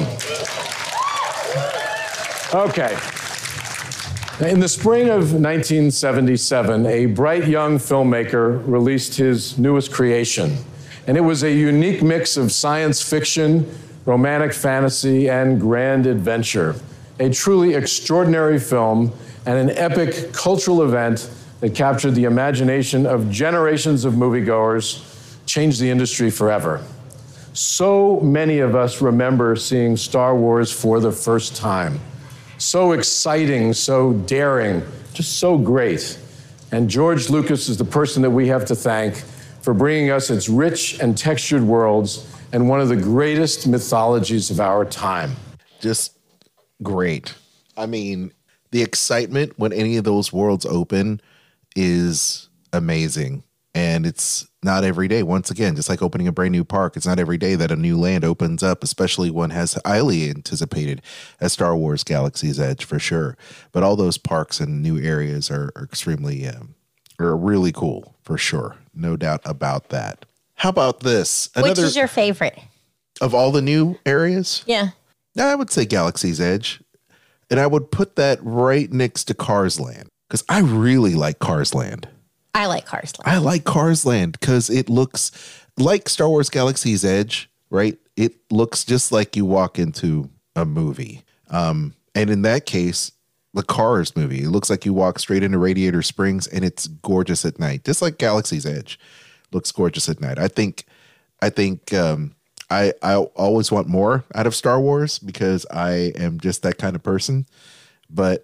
Okay. In the spring of nineteen seventy-seven, a bright young filmmaker released his newest creation. And it was a unique mix of science fiction, romantic fantasy, and grand adventure. A truly extraordinary film and an epic cultural event that captured the imagination of generations of moviegoers, changed the industry forever. So many of us remember seeing Star Wars for the first time. So exciting, so daring, just so great. And George Lucas is the person that we have to thank for bringing us its rich and textured worlds and one of the greatest mythologies of our time. Just great. I mean, the excitement when any of those worlds open is amazing. And it's not every day. Once again, just like opening a brand new park, it's not every day that a new land opens up, especially one as highly anticipated as Star Wars Galaxy's Edge for sure. But all those parks and new areas are, are extremely, um, are really cool for sure. No doubt about that. How about this? Another, which is your favorite? Of all the new areas? Yeah. I would say Galaxy's Edge. And I would put that right next to Cars Land because I really like Cars Land. I like Cars Land. I like Cars Land because it looks like Star Wars Galaxy's Edge, right? It looks just like you walk into a movie. Um, and in that case, the Cars movie, it looks like you walk straight into Radiator Springs and it's gorgeous at night. Just like Galaxy's Edge looks gorgeous at night. I think, I think, um, I, I always want more out of Star Wars because I am just that kind of person. But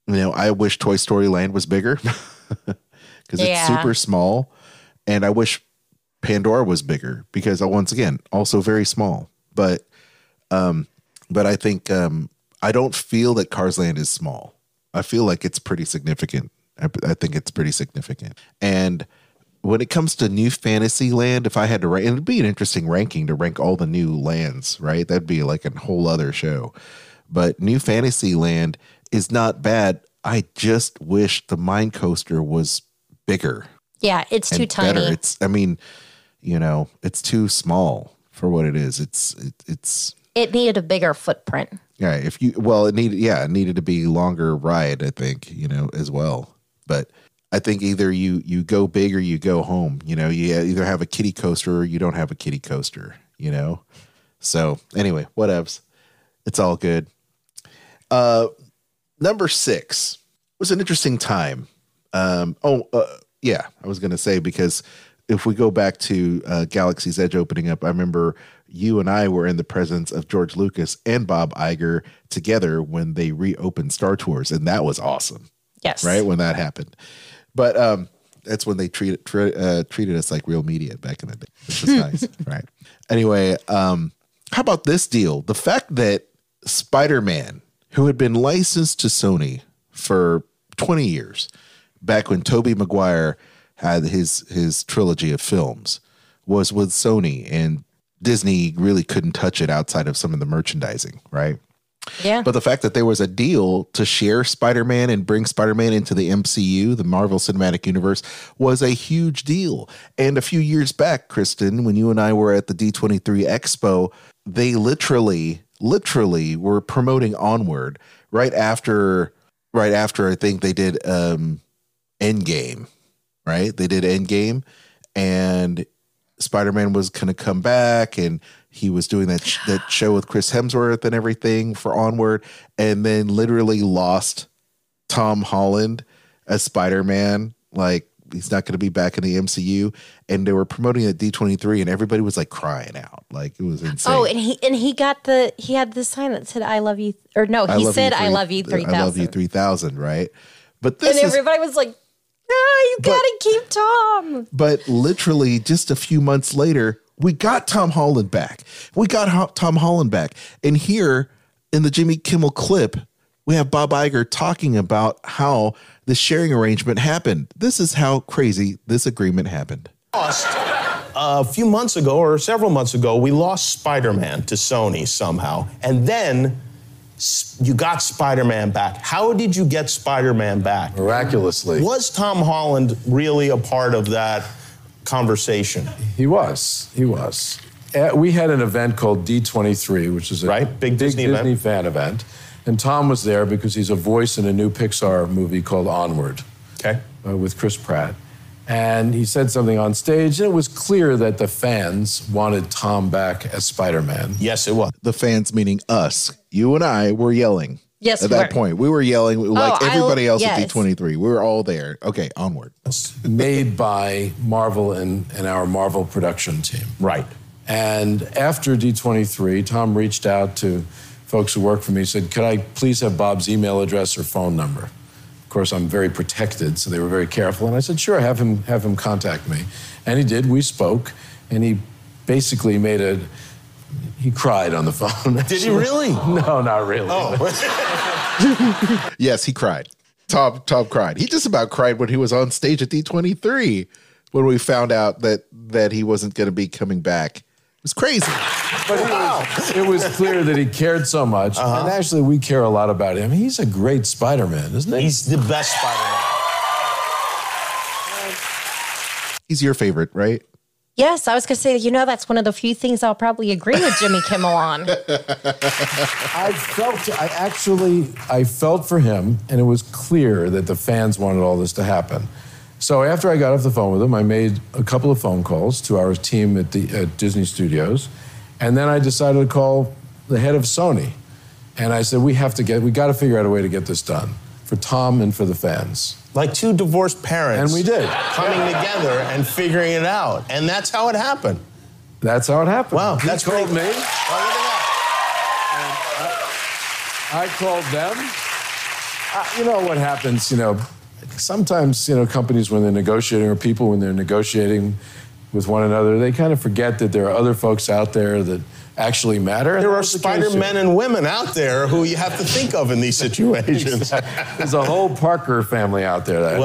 You know, I wish Toy Story Land was bigger because Yeah. it's super small. And I wish Pandora was bigger because, uh, once again, also very small. But um, but I think um, I don't feel that Cars Land is small. I feel like it's pretty significant. I, I think it's pretty significant. And when it comes to New Fantasyland, if I had to rank, it'd be an interesting ranking to rank all the new lands, right? That'd be like a whole other show. But New Fantasyland is not bad. I just wish the Mine Coaster was bigger. Yeah, it's too and tiny. better. It's, I mean, you know, it's too small for what it is. It's, it, it's, It needed a bigger footprint. yeah. If you, well, it needed, yeah, it needed to be longer ride, I think, you know, as well. But I think either you, you go big or you go home. You know, you either have a kiddie coaster or you don't have a kiddie coaster, you know? So anyway, whatevs. It's all good. Uh, number six was an interesting time. Um, oh, uh, yeah, I was going to say, because if we go back to uh, Galaxy's Edge opening up, I remember you and I were in the presence of George Lucas and Bob Iger together when they reopened Star Tours, and that was awesome. Yes. Right, when that happened. But um, that's when they treated tre- uh, treated us like real media back in the day, which was nice. Right. Anyway, um, how about this deal? The fact that Spider-Man, who had been licensed to Sony for twenty years, back when Tobey Maguire had his his trilogy of films, was with Sony, and Disney really couldn't touch it outside of some of the merchandising, right? Yeah. But the fact that there was a deal to share Spider-Man and bring Spider-Man into the M C U, the Marvel Cinematic Universe, was a huge deal. And a few years back, Kristen, when you and I were at the D twenty-three Expo, they literally, literally were promoting Onward right after, right after I think they did um, Endgame, right? They did Endgame, and Spider-Man was going to come back, and he was doing that sh- that show with Chris Hemsworth and everything for Onward, and then literally lost Tom Holland as Spider-Man. Like, he's not going to be back in the M C U, and they were promoting it at D twenty-three, and everybody was like crying out. Like, it was insane. Oh, and he and he got the he had the sign that said "I love you," or no, he love said you three- "I love you three I love you thousand." three thousand, right? But this And is everybody was like, "Ah, you gotta keep Tom." But literally just a few months later, we got Tom Holland back. We got Ho- Tom Holland back. And here in the Jimmy Kimmel clip, we have Bob Iger talking about how the sharing arrangement happened. This is how crazy this agreement happened. Lost a few months ago, or several months ago, we lost Spider-Man to Sony somehow. And then you got Spider-Man back. How did you get Spider-Man back? Miraculously. Was Tom Holland really a part of that conversation? He was. He was. Uh, we had an event called D twenty-three, which is a right? big, big Disney, Disney event. fan event. And Tom was there because he's a voice in a new Pixar movie called Onward. Okay. Uh, with Chris Pratt. And he said something on stage, and it was clear that the fans wanted Tom back as Spider-Man. Yes, it was. The fans, meaning us, you and I, were yelling. Yes, at we that were. point. We were yelling like Oh, everybody I'll- else at yes. D twenty-three. We were all there. Okay, Onward. Made by Marvel and, and our Marvel production team. Right. And after D twenty-three, Tom reached out to folks who work for me, said, could I please have Bob's email address or phone number? Of course, I'm very protected, so they were very careful. And I said, sure, have him have him contact me. And he did. We spoke, and he basically made a, he cried on the phone. Did he really? No, not really. Oh. Yes, he cried. Tom Tom cried. He just about cried when he was on stage at D twenty-three when we found out that that he wasn't going to be coming back. It was crazy. But it was, it was clear that he cared so much. Uh-huh. And actually, we care a lot about him. He's a great Spider-Man, isn't he? He's the best Spider-Man. He's your favorite, right? Yes, I was going to say, you know, that's one of the few things I'll probably agree with Jimmy Kimmel on. I felt, I actually, I felt for him, and it was clear that the fans wanted all this to happen. So after I got off the phone with him, I made a couple of phone calls to our team at, the, at Disney Studios, and then I decided to call the head of Sony. And I said, we have to get, we got to figure out a way to get this done for Tom and for the fans. Like two divorced parents. And we did. Coming together and figuring it out. And that's how it happened. That's how it happened. Wow, He that's called great. me. Oh, look at that. I called them, Uh, you know what happens, you know, sometimes, you know, companies when they're negotiating or people when they're negotiating with one another, they kind of forget that there are other folks out there that actually matter. There are Spider-Men and women out there who you have to think of in these situations. There's a whole Parker family out there. That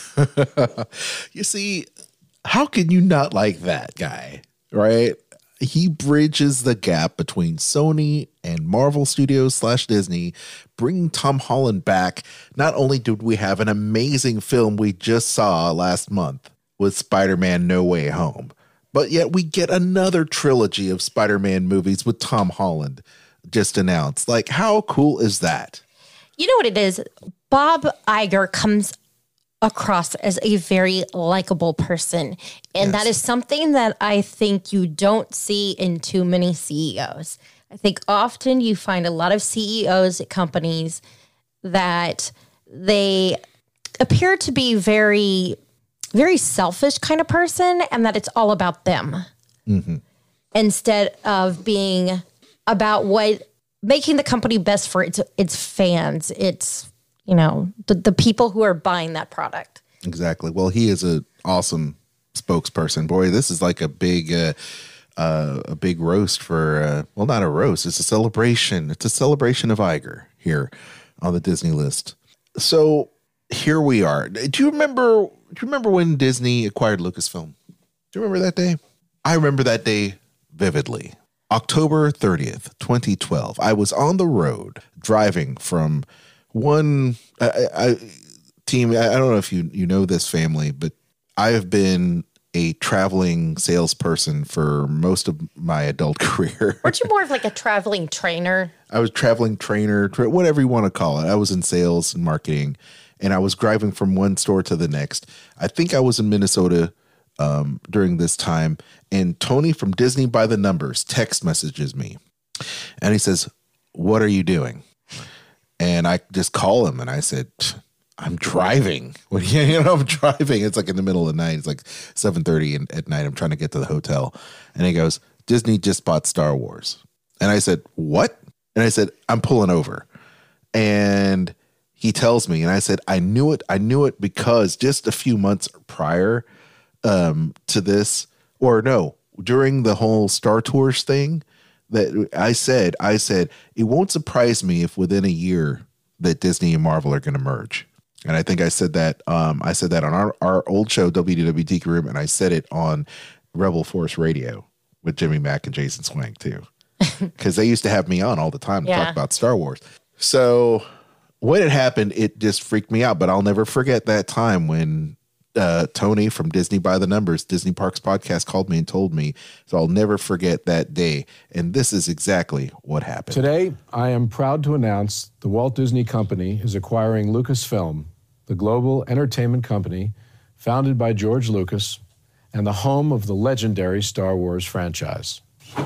well, you see, how can you not like that guy, right? He bridges the gap between Sony and Marvel Studios slash Disney, bringing Tom Holland back. Not only did we have an amazing film we just saw last month with Spider-Man No Way Home, but yet we get another trilogy of Spider-Man movies with Tom Holland just announced. Like, how cool is that? You know what it is? Bob Iger comes across as a very likable person. And yes. that is something that I think you don't see in too many C E Os. I think often you find a lot of C E Os at companies that they appear to be very, very selfish kind of person, and that it's all about them mm-hmm. instead of being about what making the company best for its its fans, its you know, the, the people who are buying that product. Exactly. Well, he is an awesome spokesperson. Boy, this is like a big, uh, uh, a big roast for, uh, well, not a roast. It's a celebration. It's a celebration of Iger here on the Disney list. So here we are. Do you remember, do you remember when Disney acquired Lucasfilm? Do you remember that day? I remember that day vividly. October thirtieth, twenty twelve. I was on the road driving from One I, I, team, I don't know if you, you know this family, but I have been a traveling salesperson for most of my adult career. Weren't you more of like a traveling trainer? I was traveling trainer, tra- whatever you want to call it. I was in sales and marketing, and I was driving from one store to the next. I think I was in Minnesota um, during this time, and Tony from Disney by the Numbers text messages me, and he says, "What are you doing?" And I just call him and I said, I'm driving. Well, yeah, you know, I'm driving. It's like in the middle of the night. It's like seven thirty at night. I'm trying to get to the hotel. And he goes, Disney just bought Star Wars. And I said, what? And I said, I'm pulling over. And he tells me, and I said, I knew it. I knew it because just a few months prior um, to this, or no, during the whole Star Tours thing, that I said, I said, it won't surprise me if within a year that Disney and Marvel are going to merge. And I think I said that, um, I said that on our, our old show, W D W T Room, and I said it on Rebel Force Radio with Jimmy Mack and Jason Swank too. Because they used to have me on all the time to yeah. talk about Star Wars. So when it happened, it just freaked me out. But I'll never forget that time when uh, Tony from Disney by the Numbers, Disney Parks Podcast, called me and told me. So I'll never forget that day. And this is exactly what happened. Today, I am proud to announce the Walt Disney Company is acquiring Lucasfilm, the global entertainment company founded by George Lucas and the home of the legendary Star Wars franchise.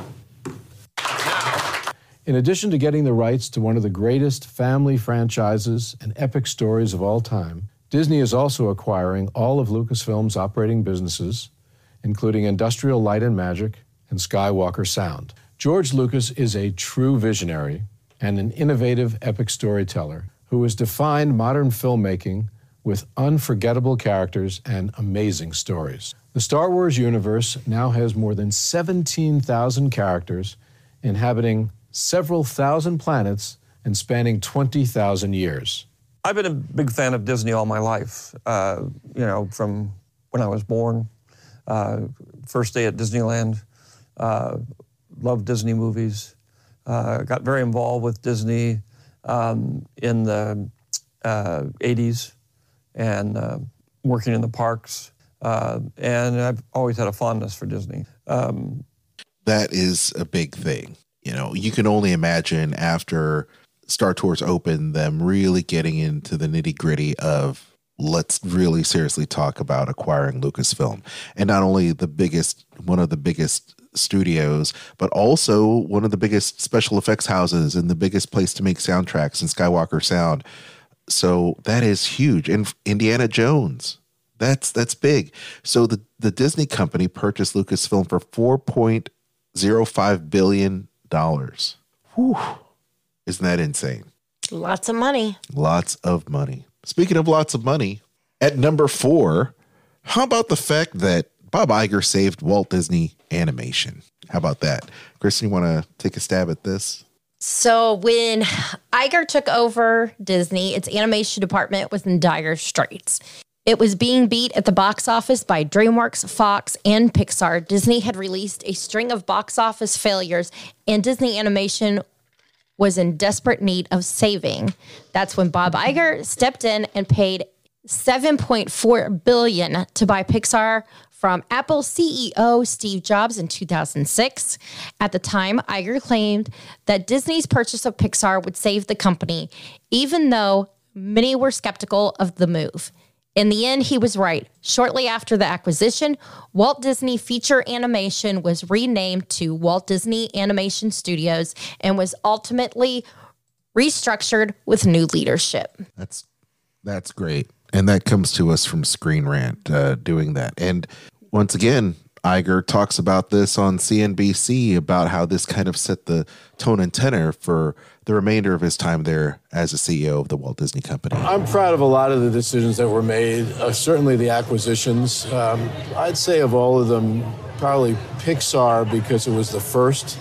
In addition to getting the rights to one of the greatest family franchises and epic stories of all time, Disney is also acquiring all of Lucasfilm's operating businesses, including Industrial Light and Magic and Skywalker Sound. George Lucas is a true visionary and an innovative epic storyteller who has defined modern filmmaking with unforgettable characters and amazing stories. The Star Wars universe now has more than seventeen thousand characters inhabiting several thousand planets and spanning twenty thousand years. I've been a big fan of Disney all my life, uh, you know, from when I was born. Uh, first day at Disneyland, uh, loved Disney movies, uh, got very involved with Disney um, in the uh, eighties and uh, working in the parks. Uh, and I've always had a fondness for Disney. Um, that is a big thing. You know, you can only imagine after Star Tours opened, them really getting into the nitty gritty of let's really seriously talk about acquiring Lucasfilm. And not only the biggest, one of the biggest studios, but also one of the biggest special effects houses and the biggest place to make soundtracks in Skywalker Sound. So that is huge. And Indiana Jones, that's that's big. So the, the Disney company purchased Lucasfilm for four point oh five billion dollars. Whew. Isn't that insane? Lots of money. Lots of money. Speaking of lots of money, at number four, how about the fact that Bob Iger saved Walt Disney Animation? How about that? Kristen, you want to take a stab at this? So when Iger took over Disney, its animation department was in dire straits. It was being beat at the box office by DreamWorks, Fox, and Pixar. Disney had released a string of box office failures, and Disney Animation was in desperate need of saving. That's when Bob Iger stepped in and paid seven point four billion dollars to buy Pixar from Apple C E O Steve Jobs in two thousand six. At the time, Iger claimed that Disney's purchase of Pixar would save the company, even though many were skeptical of the move. In the end, he was right. Shortly after the acquisition, Walt Disney Feature Animation was renamed to Walt Disney Animation Studios and was ultimately restructured with new leadership. That's that's great. And that comes to us from Screen Rant uh, doing that. And once again, Iger talks about this on C N B C about how this kind of set the tone and tenor for the remainder of his time there as a C E O of the Walt Disney Company. I'm proud of a lot of the decisions that were made, uh, certainly the acquisitions. Um, I'd say of all of them, probably Pixar because it was the first,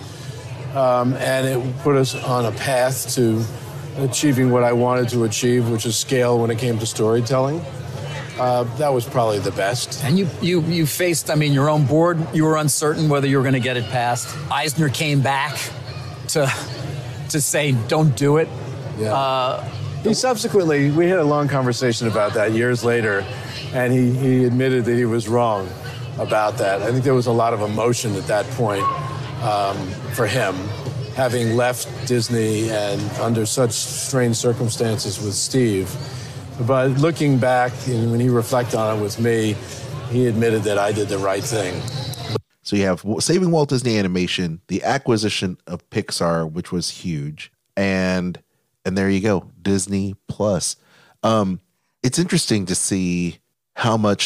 um, and it put us on a path to achieving what I wanted to achieve, which is scale when it came to storytelling. Uh, that was probably the best. And you, you, you faced, I mean, your own board. You were uncertain whether you were going to get it passed. Eisner came back to to say, don't do it. Yeah. Uh, he subsequently, we had a long conversation about that years later, and he, he admitted that he was wrong about that. I think there was a lot of emotion at that point um, for him, having left Disney and under such strange circumstances with Steve. But looking back, and when he reflected on it with me, he admitted that I did the right thing. So you have saving Walt Disney Animation, the acquisition of Pixar, which was huge, and and there you go, Disney Plus. Um, it's interesting to see how much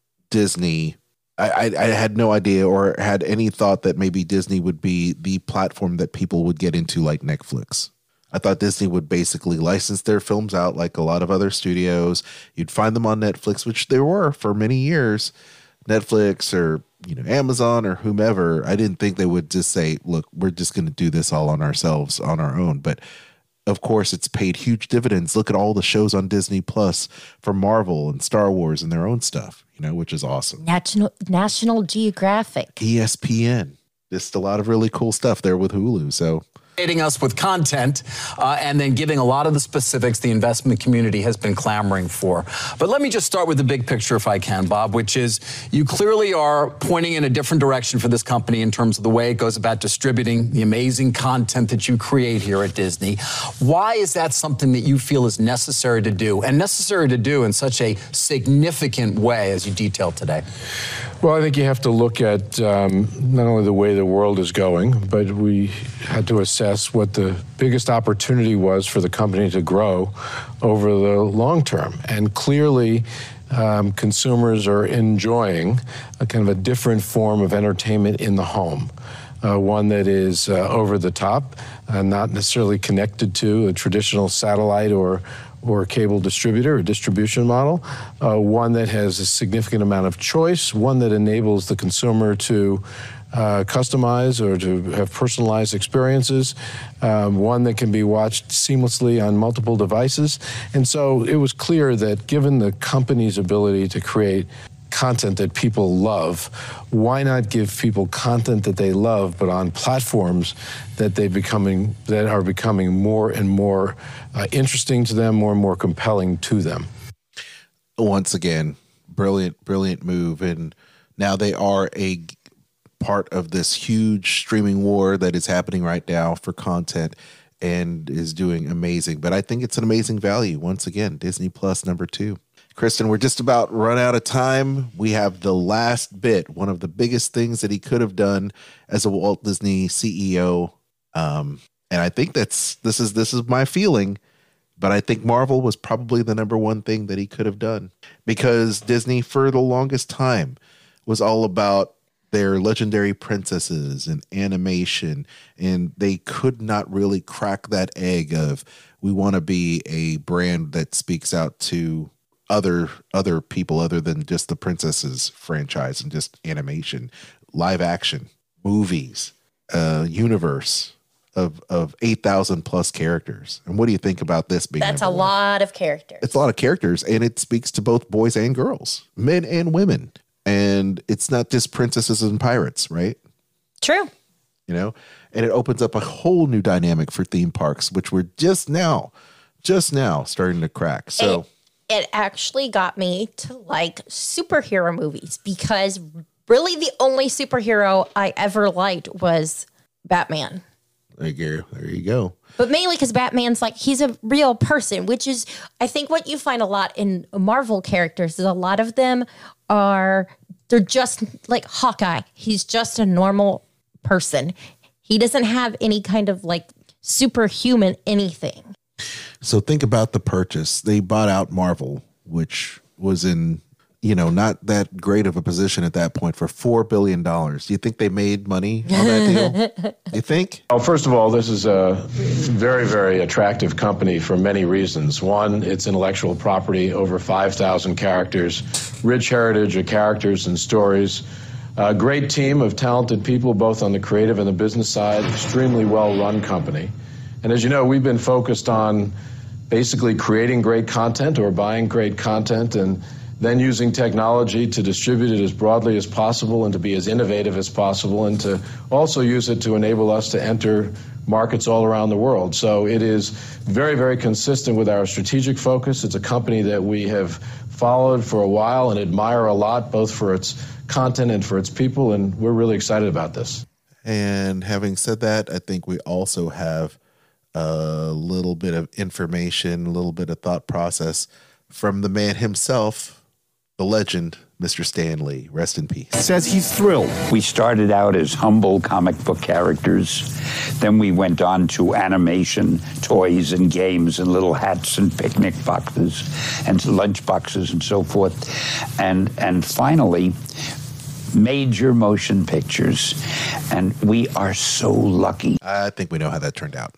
Disney. I, I, I had no idea or had any thought that maybe Disney would be the platform that people would get into like Netflix. I thought Disney would basically license their films out like a lot of other studios. You'd find them on Netflix, which there were for many years. Netflix or, you know, Amazon or whomever. I didn't think they would just say, look, we're just going to do this all on ourselves, on our own. But of course, it's paid huge dividends. Look at all the shows on Disney Plus from Marvel and Star Wars and their own stuff, you know, which is awesome. National National Geographic. E S P N. Just a lot of really cool stuff there with Hulu. So us with content uh, and then giving a lot of the specifics the investment community has been clamoring for. But let me just start with the big picture if I can, Bob, which is you clearly are pointing in a different direction for this company in terms of the way it goes about distributing the amazing content that you create here at Disney. Why is that something that you feel is necessary to do, and necessary to do in such a significant way as you detailed today? Well, I think you have to look at um, not only the way the world is going, but we had to assess what the biggest opportunity was for the company to grow over the long term. And clearly, um, consumers are enjoying a kind of a different form of entertainment in the home. Uh, one that is uh, over the top, uh, not necessarily connected to a traditional satellite or or cable distributor or distribution model, uh, one that has a significant amount of choice, one that enables the consumer to uh, customize or to have personalized experiences, um, one that can be watched seamlessly on multiple devices. And so it was clear that given the company's ability to create content that people love, why not give people content that they love, but on platforms that they becoming that are becoming more and more uh, interesting to them, more and more compelling to them. Once again, brilliant, brilliant move, and now they are a part of this huge streaming war that is happening right now for content and is doing amazing. But I think it's an amazing value. Once again, Disney Plus number two. Kristen, we're just about run out of time. We have the last bit, one of the biggest things that he could have done as a Walt Disney C E O. Um, and I think that's this is this is my feeling, but I think Marvel was probably the number one thing that he could have done, because Disney for the longest time was all about They're legendary princesses and animation, and they could not really crack that egg of we want to be a brand that speaks out to other other people other than just the princesses franchise and just animation, live action, movies, uh, universe of of eight thousand plus characters. And what do you think about this being That's a one? lot of characters. It's a lot of characters, and it speaks to both boys and girls, men and women. And it's not just princesses and pirates, right? True. You know, and it opens up a whole new dynamic for theme parks, which we're just now, just now starting to crack. So it, it actually got me to like superhero movies, because really the only superhero I ever liked was Batman. There you go. There you go. But mainly because Batman's like, he's a real person, which is, I think what you find a lot in Marvel characters is a lot of them are, they're just like Hawkeye. He's just a normal person. He doesn't have any kind of like superhuman anything. So think about the purchase. They bought out Marvel, which was in, you know, not that great of a position at that point, for four billion dollars. Do you think they made money on that deal? You think? Well, first of all, this is a very, very attractive company for many reasons. One, it's intellectual property, over five thousand characters, rich heritage of characters and stories, a great team of talented people, both on the creative and the business side, extremely well-run company. And as you know, we've been focused on basically creating great content or buying great content and then using technology to distribute it as broadly as possible and to be as innovative as possible, and to also use it to enable us to enter markets all around the world. So it is very, very consistent with our strategic focus. It's a company that we have followed for a while and admire a lot, both for its content and for its people, and we're really excited about this. And having said that, I think we also have a little bit of information, a little bit of thought process from the man himself, the legend, Mister Stan Lee. Rest in peace. Says he's thrilled. We started out as humble comic book characters. Then we went on to animation, toys and games and little hats and picnic boxes and lunch boxes and so forth. And, and finally, major motion pictures. And we are so lucky. I think we know how that turned out.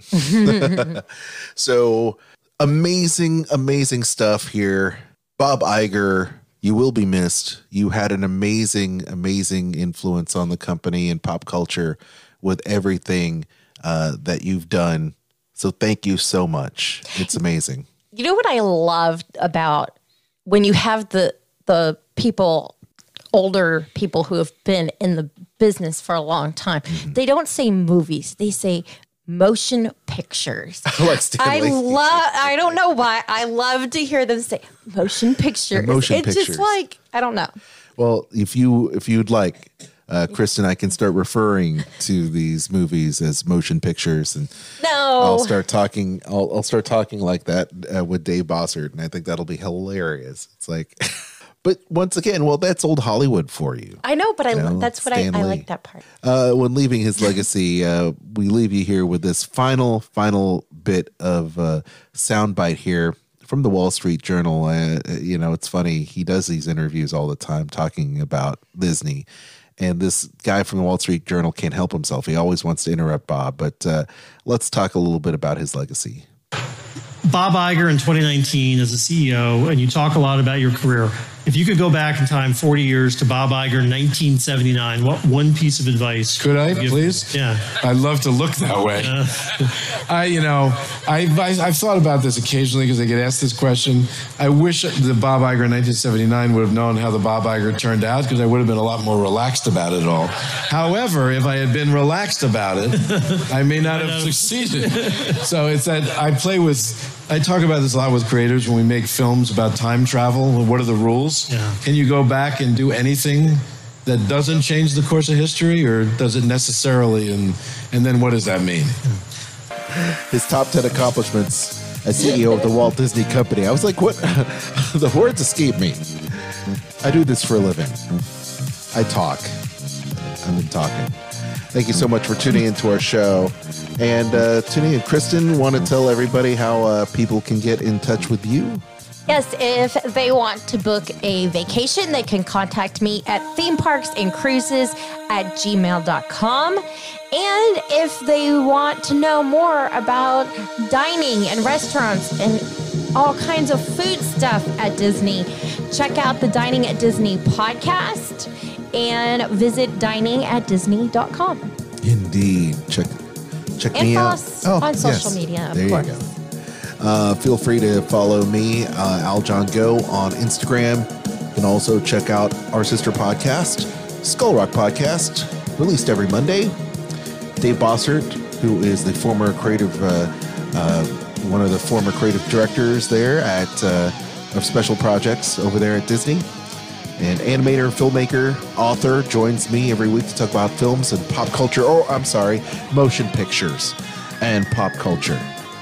So amazing, amazing stuff here. Bob Iger, you will be missed. You had an amazing, amazing influence on the company and pop culture with everything uh, that you've done. So thank you so much. It's amazing. You know what I loved about when you have the the people, older people who have been in the business for a long time, mm-hmm. they don't say movies. They say motion pictures. like I love, I don't know why. I love to hear them say motion pictures. Motion it's pictures. just like, I don't know. Well, if you, if you'd like, uh, Kristen, I can start referring to these movies as motion pictures, and no, I'll start talking. I'll, I'll start talking like that uh, with Dave Bossert, and I think that'll be hilarious. It's like, but once again, well, that's old Hollywood for you. I know, but I know, that's what I, I like that part. Uh, when leaving his legacy, uh, we leave you here with this final, final bit of uh, soundbite here from the Wall Street Journal. Uh, you know, it's funny. He does these interviews all the time talking about Disney. And this guy from the Wall Street Journal can't help himself. He always wants to interrupt Bob. But uh, let's talk a little bit about his legacy. Bob Iger in twenty nineteen as a C E O, and you talk a lot about your career. If you could go back in time forty years to Bob Iger in nineteen seventy-nine, what one piece of advice could I, give? please? Yeah. I'd love to look that way. Uh, I, you know, I, I, I've thought about this occasionally because I get asked this question. I wish the Bob Iger in nineteen seventy-nine would have known how the Bob Iger turned out, because I would have been a lot more relaxed about it all. However, if I had been relaxed about it, I may not have succeeded. So it's that I play with... I talk about this a lot with creators when we make films about time travel. What are the rules? Yeah. Can you go back and do anything that doesn't change the course of history, or does it necessarily? And and then what does that mean? His top ten accomplishments as C E O of the Walt Disney Company. I was like, what? The words escape me. I do this for a living. I talk. I've been talking. Thank you so much for tuning into our show. And uh, tuning in, Kristen, want to tell everybody how uh, people can get in touch with you? Yes, if they want to book a vacation, they can contact me at theme parks and cruises at gmail dot com. And if they want to know more about dining and restaurants and all kinds of food stuff at Disney, check out the Dining at Disney podcast and visit dining at disney dot com. Indeed. Check check and me follow out. us on social yes. media, of there course. You go. Uh, feel free to follow me, uh, Aljon Go, on Instagram. You can also check out our sister podcast, Skull Rock Podcast, released every Monday. Dave Bossert, who is the former creative, uh, uh, one of the former creative directors there at uh, of special projects over there at Disney. An animator, filmmaker, author, joins me every week to talk about films and pop culture, or I'm sorry, motion pictures and pop culture.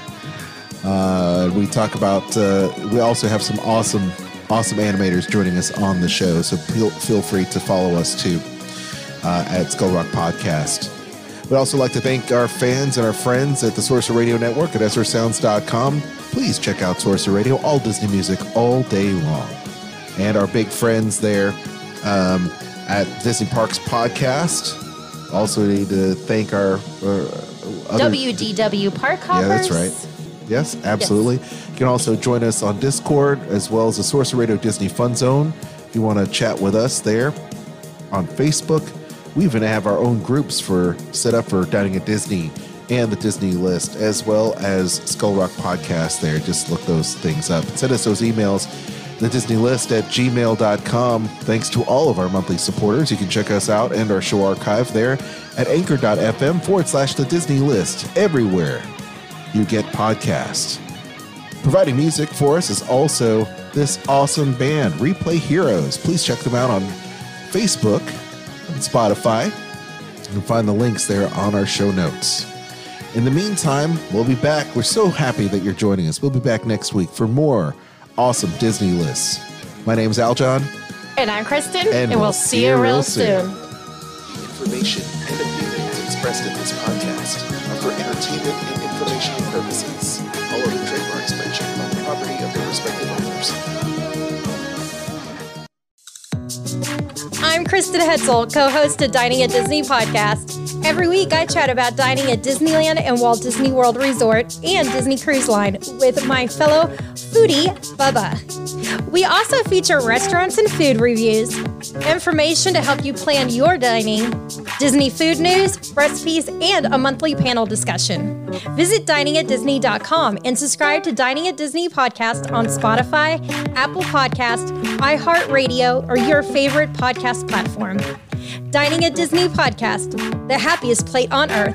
Uh, we talk about, uh, we also have some awesome, awesome animators joining us on the show. So feel, feel free to follow us too uh, at Skull Rock Podcast. We'd also like to thank our fans and our friends at the Sorcerer Radio Network at S R sounds dot com. Please check out Sorcerer Radio, all Disney music all day long. And our big friends there um, at Disney Parks Podcast. Also need to thank our uh, other, W D W Park Hoppers. Yeah, that's right. Yes, absolutely. Yes. You can also join us on Discord as well as the Sorcerer Radio Disney Fun Zone. If you want to chat with us there on Facebook, we even have our own groups for set up for Dining at Disney and the Disney List, as well as Skull Rock Podcast there. Just look those things up. Send us those emails, the Disney List at gmail dot com. Thanks to all of our monthly supporters. You can check us out and our show archive there at anchor dot f m forward slash the Disney List everywhere you get podcasts. Providing music for us is also this awesome band, Replay Heroes. Please check them out on Facebook and Spotify. You can find the links there on our show notes. In the meantime, we'll be back. We're so happy that you're joining us. We'll be back next week for more awesome Disney lists. My name is Aljon. And I'm Kristen. And, and we'll, we'll see you real soon. soon. The information and opinions expressed in this podcast are for entertainment and information purposes. All other trademarks mentioned are the property of their respective owners. I'm Kristen Hetzel, co-host of Dining at Disney podcast. Every week I chat about dining at Disneyland and Walt Disney World Resort and Disney Cruise Line with my fellow foodie, Bubba. We also feature restaurants and food reviews, information to help you plan your dining, Disney food news, recipes, and a monthly panel discussion. Visit dining at disney dot com and subscribe to Dining at Disney podcast on Spotify, Apple Podcast, iHeartRadio, or your favorite podcast platform. Dining at Disney podcast, the happiest plate on earth.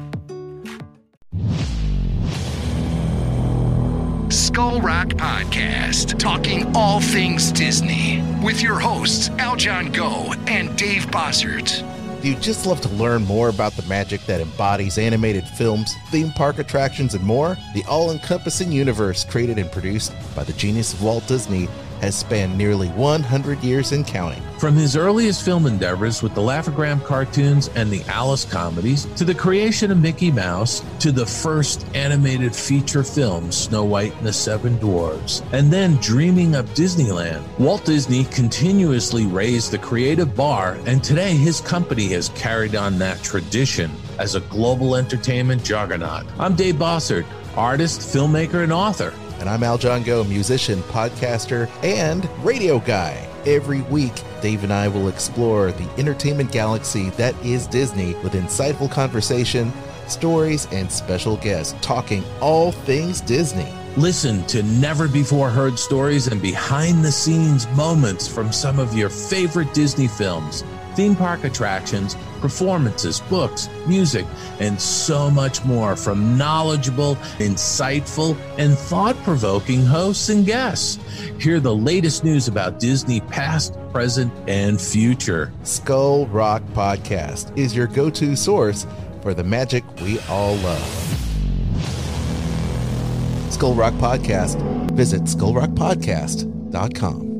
Skull Rock Podcast, talking all things Disney, with your hosts Aljon Go and Dave Bossert. Do you just love to learn more about the magic that embodies animated films, theme park attractions, and more? The all-encompassing universe created and produced by the genius of Walt Disney has spanned nearly one hundred years and counting. From his earliest film endeavors with the Laugh-O-Gram cartoons and the Alice comedies, to the creation of Mickey Mouse, to the first animated feature film, Snow White and the Seven Dwarfs, and then dreaming up Disneyland, Walt Disney continuously raised the creative bar, and today his company has carried on that tradition as a global entertainment juggernaut. I'm Dave Bossert, artist, filmmaker, and author. And I'm Aljon Go, musician, podcaster, and radio guy. Every week, Dave and I will explore the entertainment galaxy that is Disney with insightful conversation, stories, and special guests talking all things Disney. Listen to never-before-heard stories and behind-the-scenes moments from some of your favorite Disney films, theme park attractions, performances, books, music, and so much more from knowledgeable, insightful, and thought-provoking hosts and guests. Hear the latest news about Disney past, present, and future. Skull Rock Podcast is your go-to source for the magic we all love. Skull Rock Podcast. Visit skull rock podcast dot com.